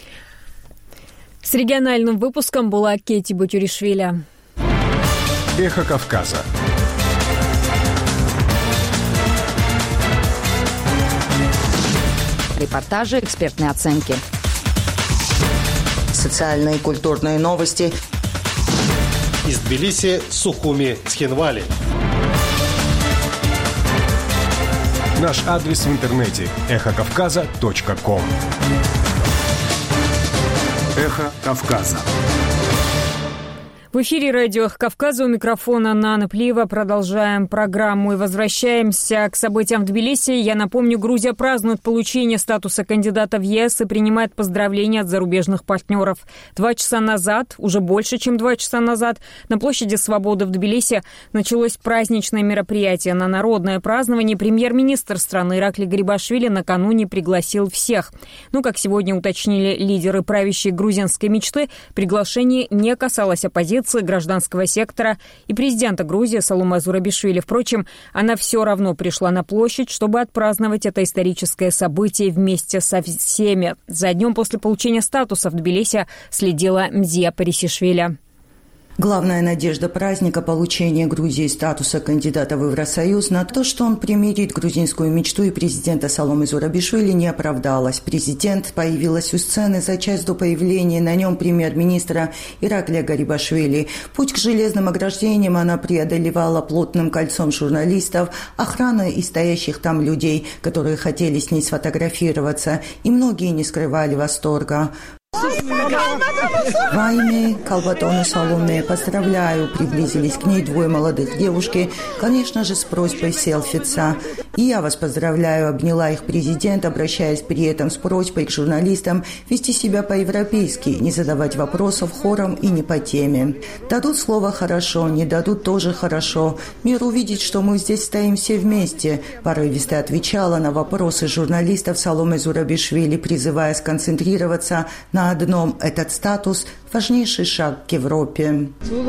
С региональным выпуском была Кети Бутюришвили. Эхо Кавказа. Репортажи, экспертные оценки. Социальные и культурные новости. Из Тбилиси, Сухуми, Цхинвали. Наш адрес в интернете – эхокавказа.ком. Эхо Кавказа. В эфире радио «Эхо Кавказа», у микрофона Нана Плиева. Продолжаем программу и возвращаемся к событиям в Тбилиси. Я напомню, Грузия празднует получение статуса кандидата в ЕС и принимает поздравления от зарубежных партнеров. 2 часа назад, уже больше, чем 2 часа назад, на площади Свободы в Тбилиси началось праздничное мероприятие. На народное празднование премьер-министр страны Иракли Гарибашвили накануне пригласил всех. Но, как сегодня уточнили лидеры правящей грузинской мечты, приглашение не касалось оппозиции, оппозиции, гражданского сектора и президента Грузии Саломе Зурабишвили. Впрочем, она все равно пришла на площадь, чтобы отпраздновать это историческое событие вместе со всеми. За днем после получения статуса в Тбилиси следила Мзия Парисишвили. Главная надежда праздника – получения Грузии статуса кандидата в Евросоюз на то, что он примирит грузинскую мечту и президента Саломе Зурабишвили, не оправдалась. Президент появилась у сцены за час до появления на нем премьер-министра Ираклия Гарибашвили. Путь к железным ограждениям она преодолевала плотным кольцом журналистов, охраной и стоящих там людей, которые хотели с ней сфотографироваться, и многие не скрывали восторга. Вайны, Калбатон и Саломе, поздравляю, приблизились к ней двое молодых девушки, конечно же, с просьбой селфиться. И я вас поздравляю, обняла их президент, обращаясь при этом с просьбой к журналистам вести себя по-европейски, не задавать вопросов хором и не по теме. Дадут слово «хорошо», не дадут тоже «хорошо». Мир увидит, что мы здесь стоим все вместе. Порывисто отвечала на вопросы журналистов Саломе Зурабишвили, призывая сконцентрироваться на одном: этот статус – важнейший шаг к Европе.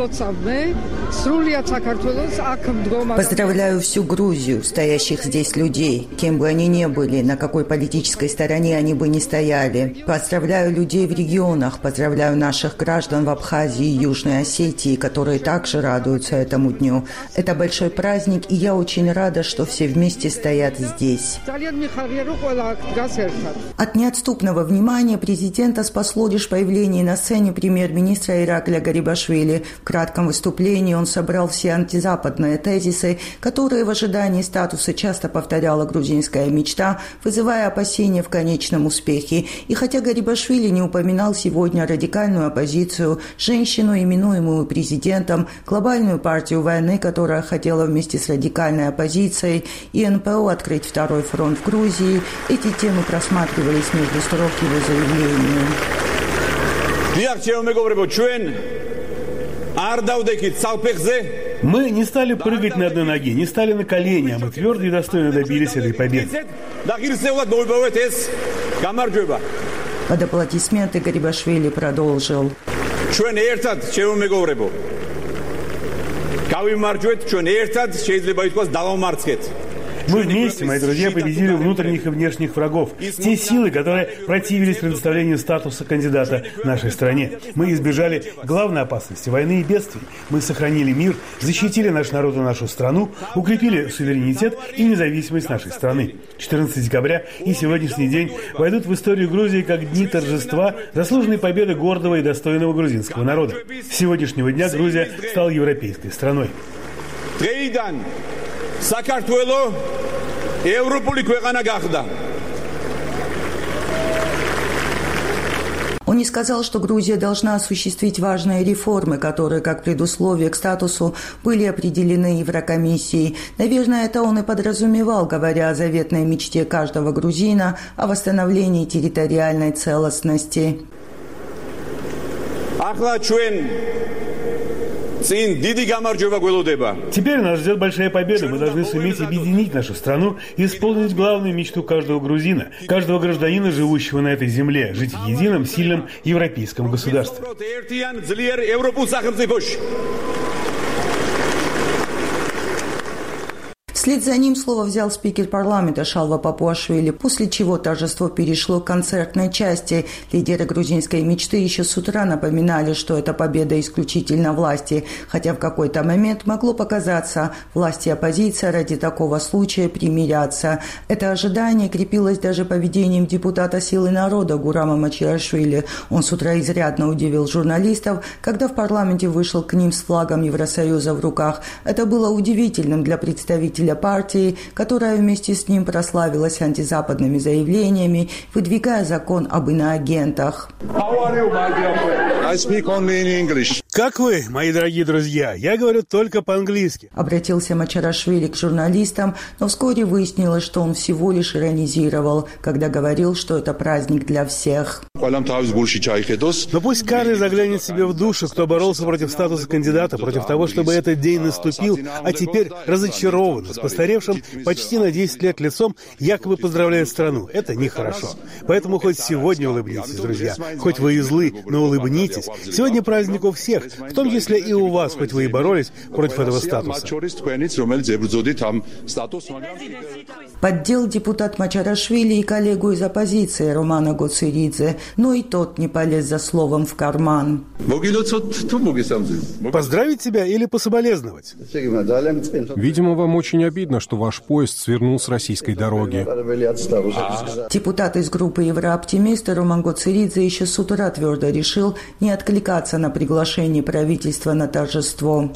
Поздравляю всю Грузию, стоящих здесь людей, кем бы они ни были, на какой политической стороне они бы ни стояли. Поздравляю людей в регионах, поздравляю наших граждан в Абхазии и Южной Осетии, которые также радуются этому дню. Это большой праздник, и я очень рада, что все вместе стоят здесь. От неотступного внимания президента спасло лишь появление на сцене премьер-министра Ираклия Гарибашвили. В кратком выступлении он собрал все антизападные тезисы, которые в ожидании статуса часто повторяла грузинская мечта, вызывая опасения в конечном успехе. И хотя Гарибашвили не упоминал сегодня радикальную оппозицию, женщину, именуемую президентом, глобальную партию войны, которая хотела вместе с радикальной оппозицией и НПО открыть второй фронт в Грузии, эти темы просматривались между строк его заявления. Мы не стали прыгать на одной ноге, не стали на колени, а мы твердо и достойно добились этой победы. Под аплодисменты Гарибашвили продолжил. Мы вместе, мои друзья, победили внутренних и внешних врагов. Те силы, которые противились предоставлению статуса кандидата нашей стране. Мы избежали главной опасности – войны и бедствий. Мы сохранили мир, защитили наш народ и нашу страну, укрепили суверенитет и независимость нашей страны. 14 декабря и сегодняшний день войдут в историю Грузии как дни торжества, заслуженной победы гордого и достойного грузинского народа. С сегодняшнего дня Грузия стала европейской страной. საქართველო ევროპული ქვეყანა გახდა. Он не сказал, что Грузия должна осуществить важные реформы, которые, как предусловие к статусу, были определены Еврокомиссией. Наверное, это он и подразумевал, говоря о заветной мечте каждого грузина о восстановлении территориальной целостности. Теперь нас ждет большая победа. Мы должны суметь объединить нашу страну и исполнить главную мечту каждого грузина, каждого гражданина, живущего на этой земле, жить в едином, сильном европейском государстве. Вслед за ним слово взял спикер парламента Шалва Папуашвили, после чего торжество перешло к концертной части. Лидеры грузинской мечты еще с утра напоминали, что это победа исключительно власти, хотя в какой-то момент могло показаться, власть и оппозиция ради такого случая примирятся. Это ожидание крепилось даже поведением депутата «Силы народа» Гурама Мачиашвили. Он с утра изрядно удивил журналистов, когда в парламенте вышел к ним с флагом Евросоюза в руках. Это было удивительным для представителя партии, которая вместе с ним прославилась антизападными заявлениями, выдвигая закон об иноагентах. Как вы, мои дорогие друзья? Я говорю только по-английски. Обратился Мачиашвили к журналистам, но вскоре выяснилось, что он всего лишь иронизировал, когда говорил, что это праздник для всех. Но пусть каждый заглянет себе в душу, кто боролся против статуса кандидата, против того, чтобы этот день наступил, а теперь разочарованно, с постаревшим почти на 10 лет лицом, якобы поздравляет страну. Это нехорошо. Поэтому хоть сегодня улыбнитесь, друзья. Хоть вы и злы, но улыбнитесь. Сегодня праздник у всех, в том числе и у вас, хоть вы и боролись против этого статуса. Поддел депутат Мачарашвили и коллегу из оппозиции Романа Гоцеридзе, но и тот не полез за словом в карман. Поздравить тебя или пособолезновать? Видимо, вам очень обидно, что ваш поезд свернул с российской дороги. Депутат из группы «Еврооптимисты» Роман Гоцеридзе еще с утра твердо решил не откликаться на приглашение правительства на торжество.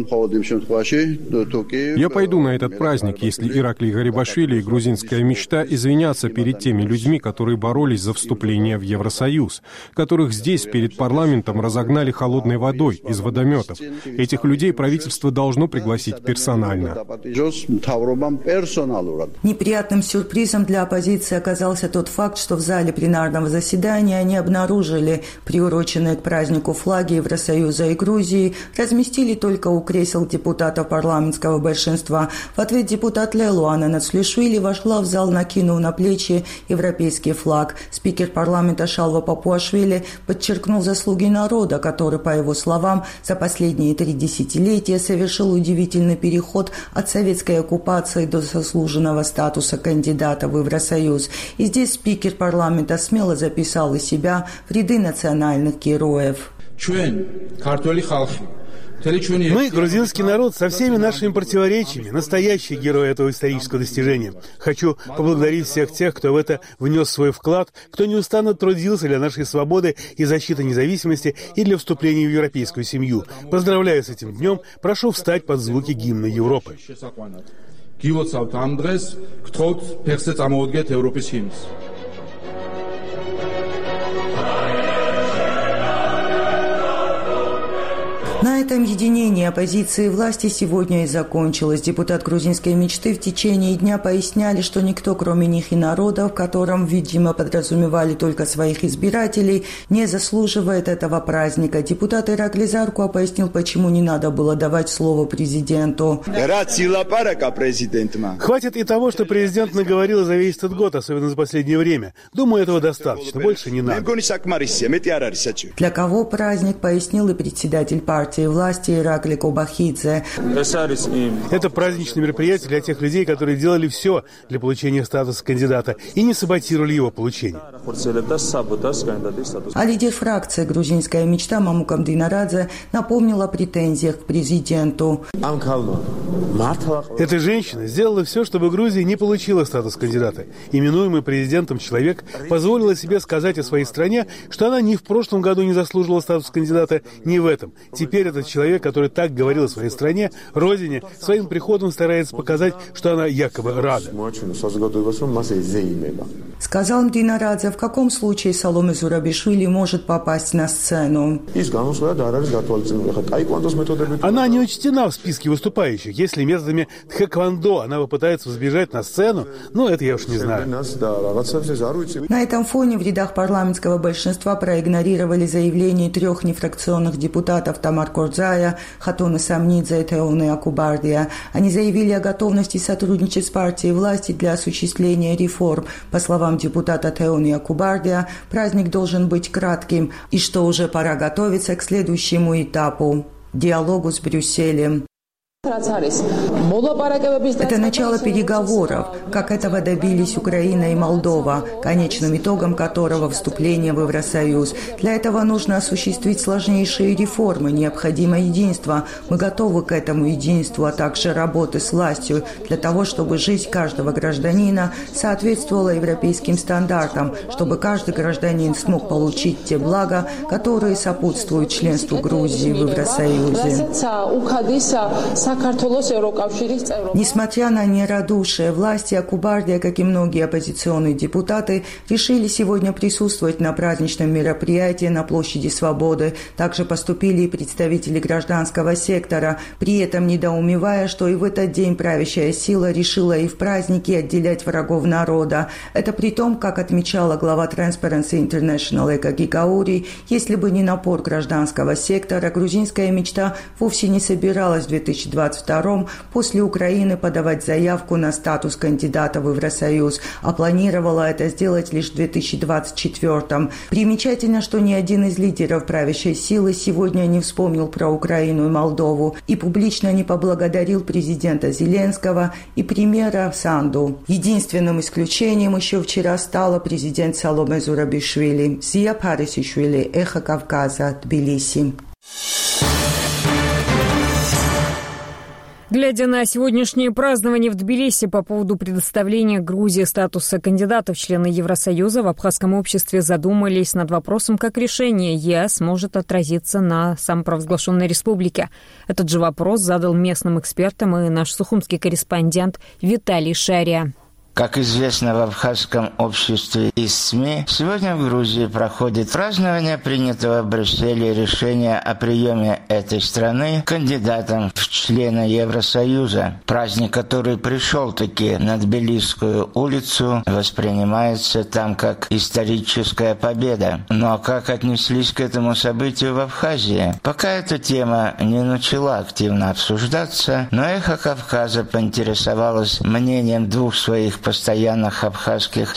Я пойду на этот праздник, если Ираклий Гарибашвили и грузинская мечта извинятся перед теми людьми, которые боролись за вступление в Евросоюз, которых здесь перед парламентом разогнали холодной водой из водометов. Этих людей правительство должно пригласить персонально. Неприятным сюрпризом для оппозиции оказался тот факт, что в зале пленарного заседания они обнаружили приуроченные к празднику флаги Евросоюза и Грузии, разместили только у кресел депутатов парламентского большинства. В ответ депутат Лелуана Нацлишвили вошла в зал, накинув на плечи европейский флаг. Спикер парламента Шалва Папуашвили подчеркнул заслуги народа, который, по его словам, за последние 3 десятилетия совершил удивительный переход от советской оккупации до заслуженного статуса кандидата в Евросоюз. И здесь спикер парламента смело записал и себя в ряды национальных героев. Мы, грузинский народ, со всеми нашими противоречиями, настоящие герои этого исторического достижения. Хочу поблагодарить всех тех, кто в это внес свой вклад, кто неустанно трудился для нашей свободы и защиты независимости и для вступления в европейскую семью. Поздравляю с этим днем, прошу встать под звуки гимна Европы. На этом единение оппозиции и власти сегодня и закончилось. Депутат грузинской мечты в течение дня поясняли, что никто, кроме них и народа, в котором, видимо, подразумевали только своих избирателей, не заслуживает этого праздника. Депутат Ираклий Заркуа пояснил, почему не надо было давать слово президенту. Хватит и того, что президент наговорил за весь этот год, особенно за последнее время. Думаю, этого достаточно, больше не надо. Для кого праздник, пояснил и председатель партии власти Ираклий Кобахидзе. Это праздничное мероприятие для тех людей, которые делали все для получения статуса кандидата и не саботировали его получение. А лидер фракции «Грузинская мечта» Мамукам Динарадзе напомнил о претензиях к президенту. Эта женщина сделала все, чтобы Грузия не получила статус кандидата. Именуемый президентом человек позволила себе сказать о своей стране, что она ни в прошлом году не заслуживала статус кандидата, ни в этом. Теперь этот человек, который так говорил о своей стране, родине, своим приходом старается показать, что она якобы рада. Сказал Динарадзе, в каком случае Саломе Зурабишвили может попасть на сцену. Она не учтена в списке выступающих. Если методами тхэквондо она попытается взбежать на сцену, это я уж не знаю. На этом фоне в рядах парламентского большинства проигнорировали заявление 3 нефракционных депутатов Тамар Кордзая, Хатуна Самнидзе и Теоны Акубардия. Они заявили о готовности сотрудничать с партией власти для осуществления реформ. По словам депутата Теоны Акубардия, праздник должен быть кратким и что уже пора готовиться к следующему этапу – диалогу с Брюсселем. Это начало переговоров, как этого добились Украина и Молдова, конечным итогом которого вступление в Евросоюз. Для этого нужно осуществить сложнейшие реформы, необходимо единство. Мы готовы к этому единству, а также работы с властью для того, чтобы жизнь каждого гражданина соответствовала европейским стандартам, чтобы каждый гражданин смог получить те блага, которые сопутствуют членству Грузии в Евросоюзе. Несмотря на нерадушие, власти Акубардия, как и многие оппозиционные депутаты, решили сегодня присутствовать на праздничном мероприятии на площади Свободы. Также поступили и представители гражданского сектора, при этом недоумевая, что и в этот день правящая сила решила и в праздники отделять врагов народа. Это при том, как отмечала глава Transparency International Эка Гигаури, если бы не напор гражданского сектора, грузинская мечта вовсе не собиралась в 2022 после Украины подавать заявку на статус кандидата в Евросоюз, а планировала это сделать лишь в 2024. Примечательно, что ни один из лидеров правящей силы сегодня не вспомнил про Украину и Молдову и публично не поблагодарил президента Зеленского и премьера Санду. Единственным исключением еще вчера стала президент Саломе Зурабишвили. Зия Парисишвили, Эхо Кавказа, Тбилиси. Глядя на сегодняшнее празднование в Тбилиси по поводу предоставления Грузии статуса кандидата в члены Евросоюза, в абхазском обществе задумались над вопросом, как решение ЕС может отразиться на самопровозглашенной республике. Этот же вопрос задал местным экспертам и наш сухумский корреспондент Виталий Шария. Как известно в абхазском обществе и СМИ, сегодня в Грузии проходит празднование принятого в Брюсселе решения о приеме этой страны кандидатом в члены Евросоюза. Праздник, который пришел-таки на Тбилисскую улицу, воспринимается там как историческая победа. Но как отнеслись к этому событию в Абхазии? Пока эта тема не начала активно обсуждаться, но Эхо Кавказа поинтересовалось мнением двух своих постоянных абхазских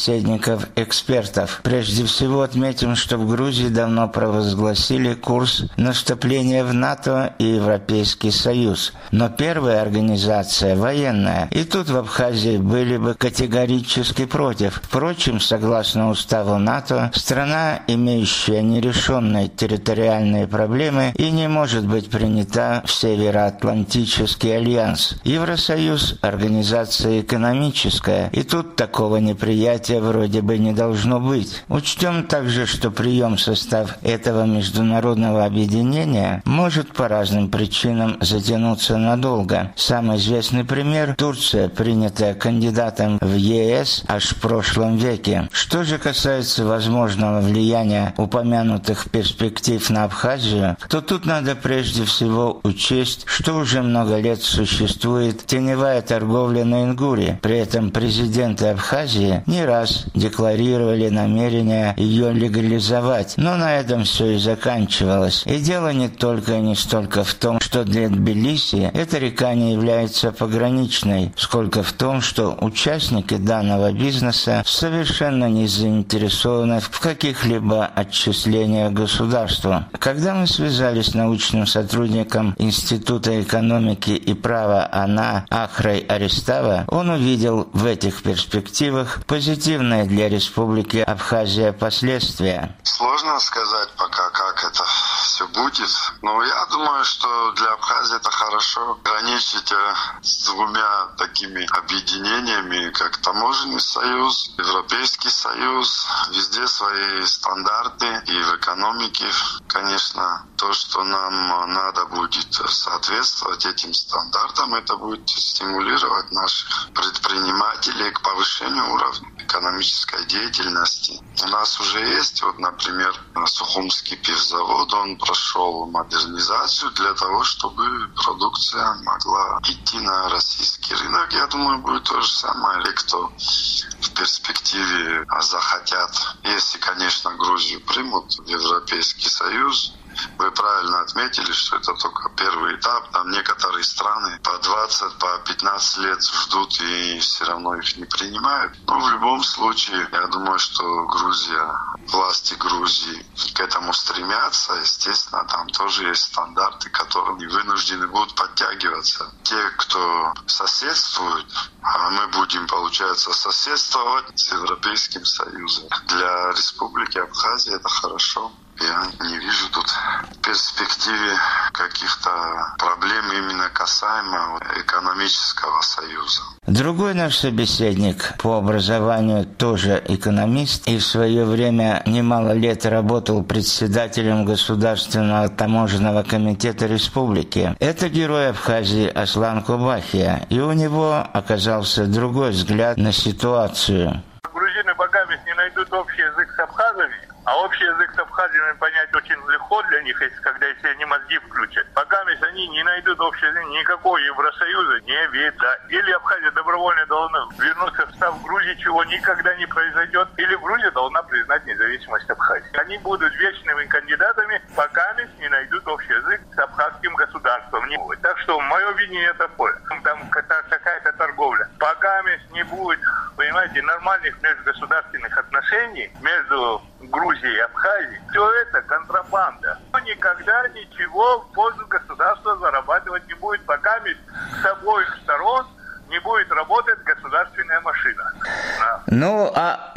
собеседников-экспертов. Прежде всего отметим, что в Грузии давно провозгласили курс наступления в НАТО и Европейский Союз. Но первая организация военная, и тут в Абхазии были бы категорически против. Впрочем, согласно уставу НАТО, страна, имеющая нерешенные территориальные проблемы, и не может быть принята в Североатлантический альянс. Евросоюз – организация экономическая, и тут такого неприятия вроде бы не должно быть. Учтем также, что прием в состав этого международного объединения может по разным причинам затянуться надолго. Самый известный пример – Турция, принятая кандидатом в ЕС аж в прошлом веке. Что же касается возможного влияния упомянутых перспектив на Абхазию, то тут надо прежде всего учесть, что уже много лет существует теневая торговля на Ингуре. При этом президенты Абхазии не раз декларировали намерение ее легализовать, но на этом все и заканчивалось. И дело не только и не столько в том, что для Тбилиси эта река не является пограничной, сколько в том, что участники данного бизнеса совершенно не заинтересованы в каких-либо отчислениях государству. Когда мы связались с научным сотрудником Института экономики и права АНА Ахрой Аристава, он увидел в этих перспективах позитивные для Республики Абхазия последствия. Сложно сказать пока, как это все будет. Но я думаю, что для Абхазии это хорошо. Граничить с двумя такими объединениями, как Таможенный союз, Европейский союз. Везде свои стандарты и в экономике. Конечно, то, что нам надо будет соответствовать этим стандартам, это будет стимулировать наших предпринимателей к повышению уровня экономической деятельности. У нас уже есть, вот, например, Сухумский пивзавод, он прошел модернизацию для того, чтобы продукция могла идти на российский рынок. Я думаю, будет то же самое. И кто в перспективе захотят, если, конечно, Грузию примут в Европейский Союз. Вы правильно отметили, что это только первый этап. Там некоторые страны по 20, по 15 лет ждут и все равно их не принимают. Но в любом случае, я думаю, что власти Грузии к этому стремятся. Естественно, там тоже есть стандарты, которым вынуждены будут подтягиваться. Те, кто соседствует, а мы будем, получается, соседствовать с Европейским Союзом. Для Республики Абхазия это хорошо. Я не вижу тут в перспективе каких-то проблем именно касаемо экономического союза. Другой наш собеседник по образованию тоже экономист и в свое время немало лет работал председателем Государственного таможенного комитета республики. Это герой Абхазии Аслан Кубахия, и у него оказался другой взгляд на ситуацию. Грузины богами не найдут общий язык с абхазами, а общий язык с абхазами понять очень легко для них, если они мозги включат. Богами они не найдут общий язык, никакого Евросоюза не видно. Или Абхазия добровольно должна вернуться в состав Грузии, чего никогда не произойдет, или Грузия должна признать независимость Абхазии. Они будут вечными кандидатами, пока не найдут общий язык с абхазским государством. Не будет. Так что мое видение такое. Там какая-то торговля. Пока не будет, понимаете, нормальных межгосударственных отношений между Грузией и Абхазией, все это контрабанда. Но никогда ничего в пользу государства зарабатывать не будет, пока с обоих сторон не будет работать государственная машина. Ну,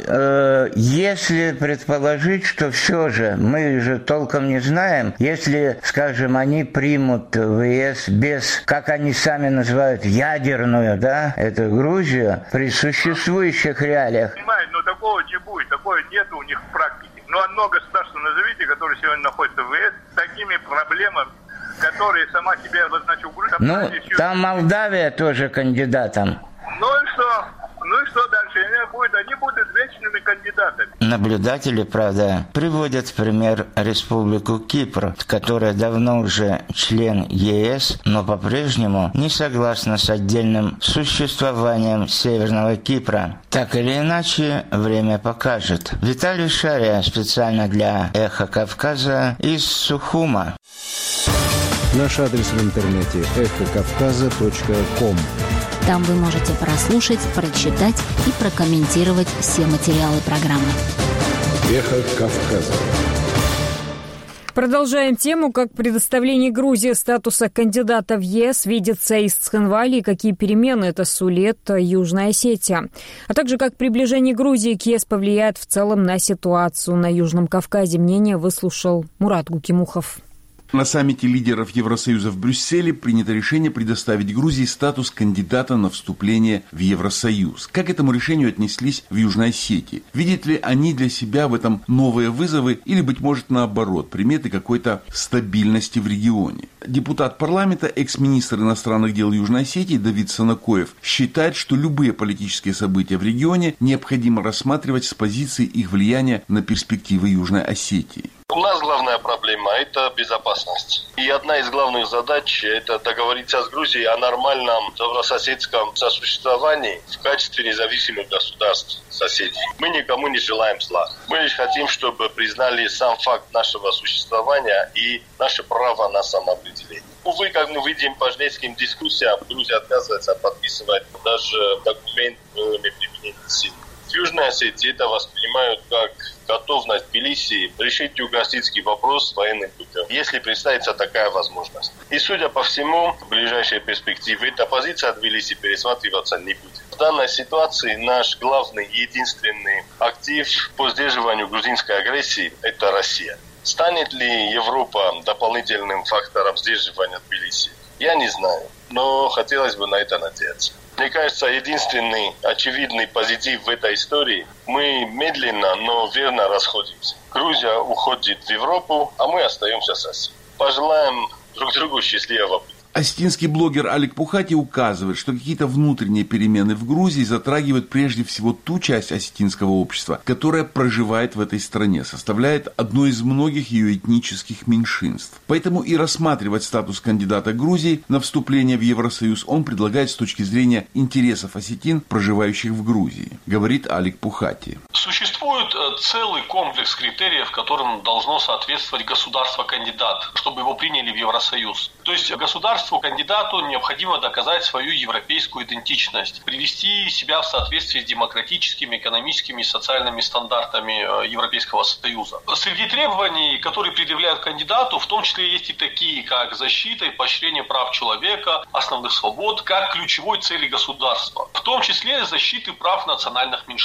если предположить, что все же, мы же толком не знаем, если, скажем, они примут в ЕС без, как они сами называют, ядерную, да, эту Грузию, при существующих реалиях. Понимаете, но такого не будет, такого нет у них в практике. Но одно государство назовите, которое сегодня находится в ЕС, с такими проблемами, которые сама себя обозначила Грузия. Ну, там Молдавия тоже кандидатом. Ну и что? Ну и что дальше? Они будут вечными кандидатами. Наблюдатели, правда, приводят в пример Республику Кипр, которая давно уже член ЕС, но по-прежнему не согласна с отдельным существованием Северного Кипра. Так или иначе, время покажет. Виталий Шария специально для «Эхо Кавказа» из Сухума. Наш адрес в интернете эхокавказа.ком. Там вы можете прослушать, прочитать и прокомментировать все материалы программы. Эхо Кавказа. Продолжаем тему, как предоставление Грузии статуса кандидата в ЕС видится из Цхинвали и какие перемены это сулит Южная Осетия. А также как приближение Грузии к ЕС повлияет в целом на ситуацию на Южном Кавказе. Мнение выслушал Мурат Гукимухов. На саммите лидеров Евросоюза в Брюсселе принято решение предоставить Грузии статус кандидата на вступление в Евросоюз. Как к этому решению отнеслись в Южной Осетии? Видят ли они для себя в этом новые вызовы или, быть может, наоборот, приметы какой-то стабильности в регионе? Депутат парламента, экс-министр иностранных дел Южной Осетии Давид Санакоев считает, что любые политические события в регионе необходимо рассматривать с позиции их влияния на перспективы Южной Осетии. У нас главная проблема – это безопасность. И одна из главных задач – это договориться с Грузией о нормальном добрососедском сосуществовании в качестве независимых государств соседей. Мы никому не желаем зла. Мы лишь хотим, чтобы признали сам факт нашего существования и наше право на самоопределение. Увы, как мы видим по женевским дискуссиям, Грузия отказывается подписывать даже документ о неприменении силы. В Южной Осетии это воспринимают как готовность Тбилиси решить юго-осетский вопрос военным путем, если представится такая возможность. И, судя по всему, в ближайшей перспективе эта позиция Тбилиси пересматриваться не будет. В данной ситуации наш главный и единственный актив по сдерживанию грузинской агрессии – это Россия. Станет ли Европа дополнительным фактором сдерживания Тбилиси? Я не знаю, но хотелось бы на это надеяться. Мне кажется, единственный очевидный позитив в этой истории – мы медленно, но верно расходимся. Грузия уходит в Европу, а мы остаемся с Россией. Пожелаем друг другу счастливого пути. Осетинский блогер Алик Пухати указывает, что какие-то внутренние перемены в Грузии затрагивают прежде всего ту часть осетинского общества, которая проживает в этой стране, составляет одно из многих ее этнических меньшинств. Поэтому и рассматривать статус кандидата Грузии на вступление в Евросоюз он предлагает с точки зрения интересов осетин, проживающих в Грузии, говорит Алик Пухати. Существует целый комплекс критериев, которым должно соответствовать государство-кандидат, чтобы его приняли в Евросоюз. То есть государству-кандидату необходимо доказать свою европейскую идентичность, привести себя в соответствие с демократическими, экономическими и социальными стандартами Европейского Союза. Среди требований, которые предъявляют кандидату, в том числе есть и такие, как защита и поощрение прав человека, основных свобод, как ключевой цели государства, в том числе защиты прав национальных меньшинств.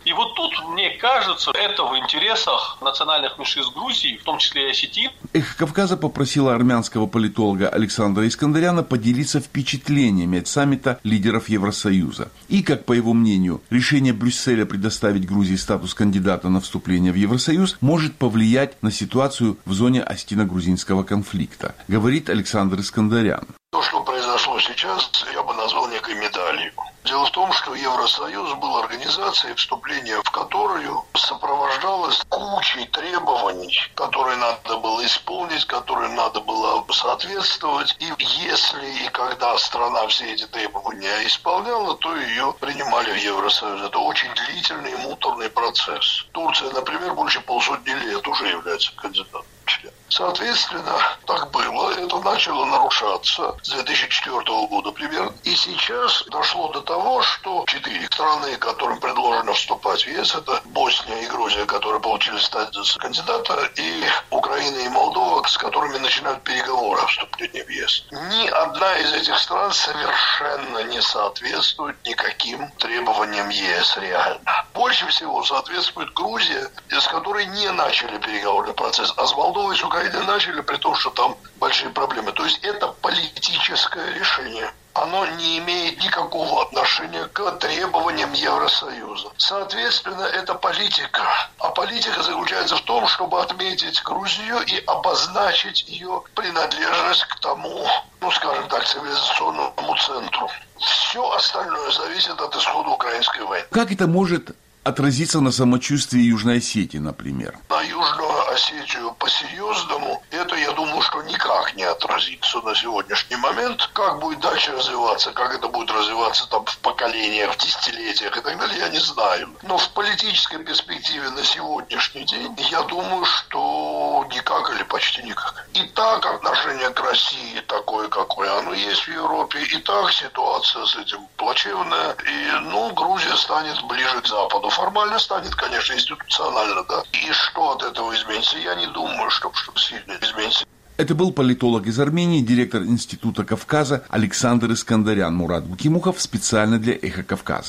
И вот тут, мне кажется, это в интересах национальных меньшинств Грузии, в том числе и осетин. «Эхо Кавказа» попросила армянского политолога Александра Искандаряна поделиться впечатлениями от саммита лидеров Евросоюза. И, как по его мнению, решение Брюсселя предоставить Грузии статус кандидата на вступление в Евросоюз может повлиять на ситуацию в зоне осетино-грузинского конфликта, говорит Александр Искандарян. То, что произошло сейчас, я бы назвал некой медалью. Дело в том, что Евросоюз был организацией, вступление в которую сопровождалось кучей требований, которые надо было исполнить, которым надо было соответствовать. И если и когда страна все эти требования исполняла, то ее принимали в Евросоюз. Это очень длительный и муторный процесс. Турция, например, больше 500 лет уже является кандидатом в члены. Соответственно, так было. Это начало нарушаться с 2004 года примерно. И сейчас дошло до того, что 4 страны, которым предложено вступать в ЕС, это Босния и Грузия, которые получили статус кандидата, и Украина и Молдова, с которыми начинают переговоры о вступлении в ЕС. Ни одна из этих стран совершенно не соответствует никаким требованиям ЕС реально. Больше всего соответствует Грузия, с которой не начали переговорный процесс, а с Молдовой и с Украиной начали, при том, что там большие проблемы. То есть это политическое решение. Оно не имеет никакого отношения к требованиям Евросоюза. Соответственно, это политика. А политика заключается в том, чтобы отметить Грузию и обозначить ее принадлежность к тому, скажем так, цивилизационному центру. Все остальное зависит от исхода украинской войны. Как это может отразиться на самочувствии Южной Осетии, например? На Южную Осетию по-серьезному это, я думаю, что никак не отразится на сегодняшний момент. Как будет дальше развиваться, как это будет развиваться там в поколениях, в десятилетиях и так далее, я не знаю. Но в политической перспективе на сегодняшний день, я думаю, что никак или почти никак. И так отношение к России такое, какое оно есть в Европе, и так ситуация с этим плачевная. И, Грузия станет ближе к Западу. Формально станет, конечно, институционально, да. И что от этого изменится? Я не думаю, что сильно изменится. Это был политолог из Армении, директор Института Кавказа Александр Искандарян. Мурат Букимухов специально для «Эхо Кавказа».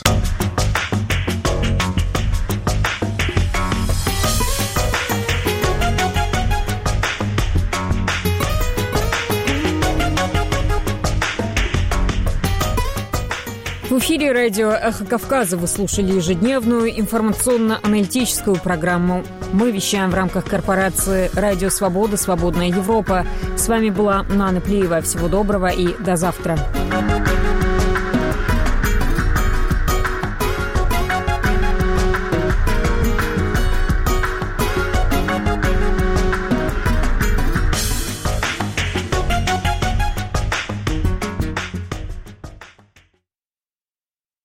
В эфире радио «Эхо Кавказа» вы слушали ежедневную информационно-аналитическую программу. Мы вещаем в рамках корпорации «Радио Свобода. Свободная Европа». С вами была Нана Плиева. Всего доброго и до завтра.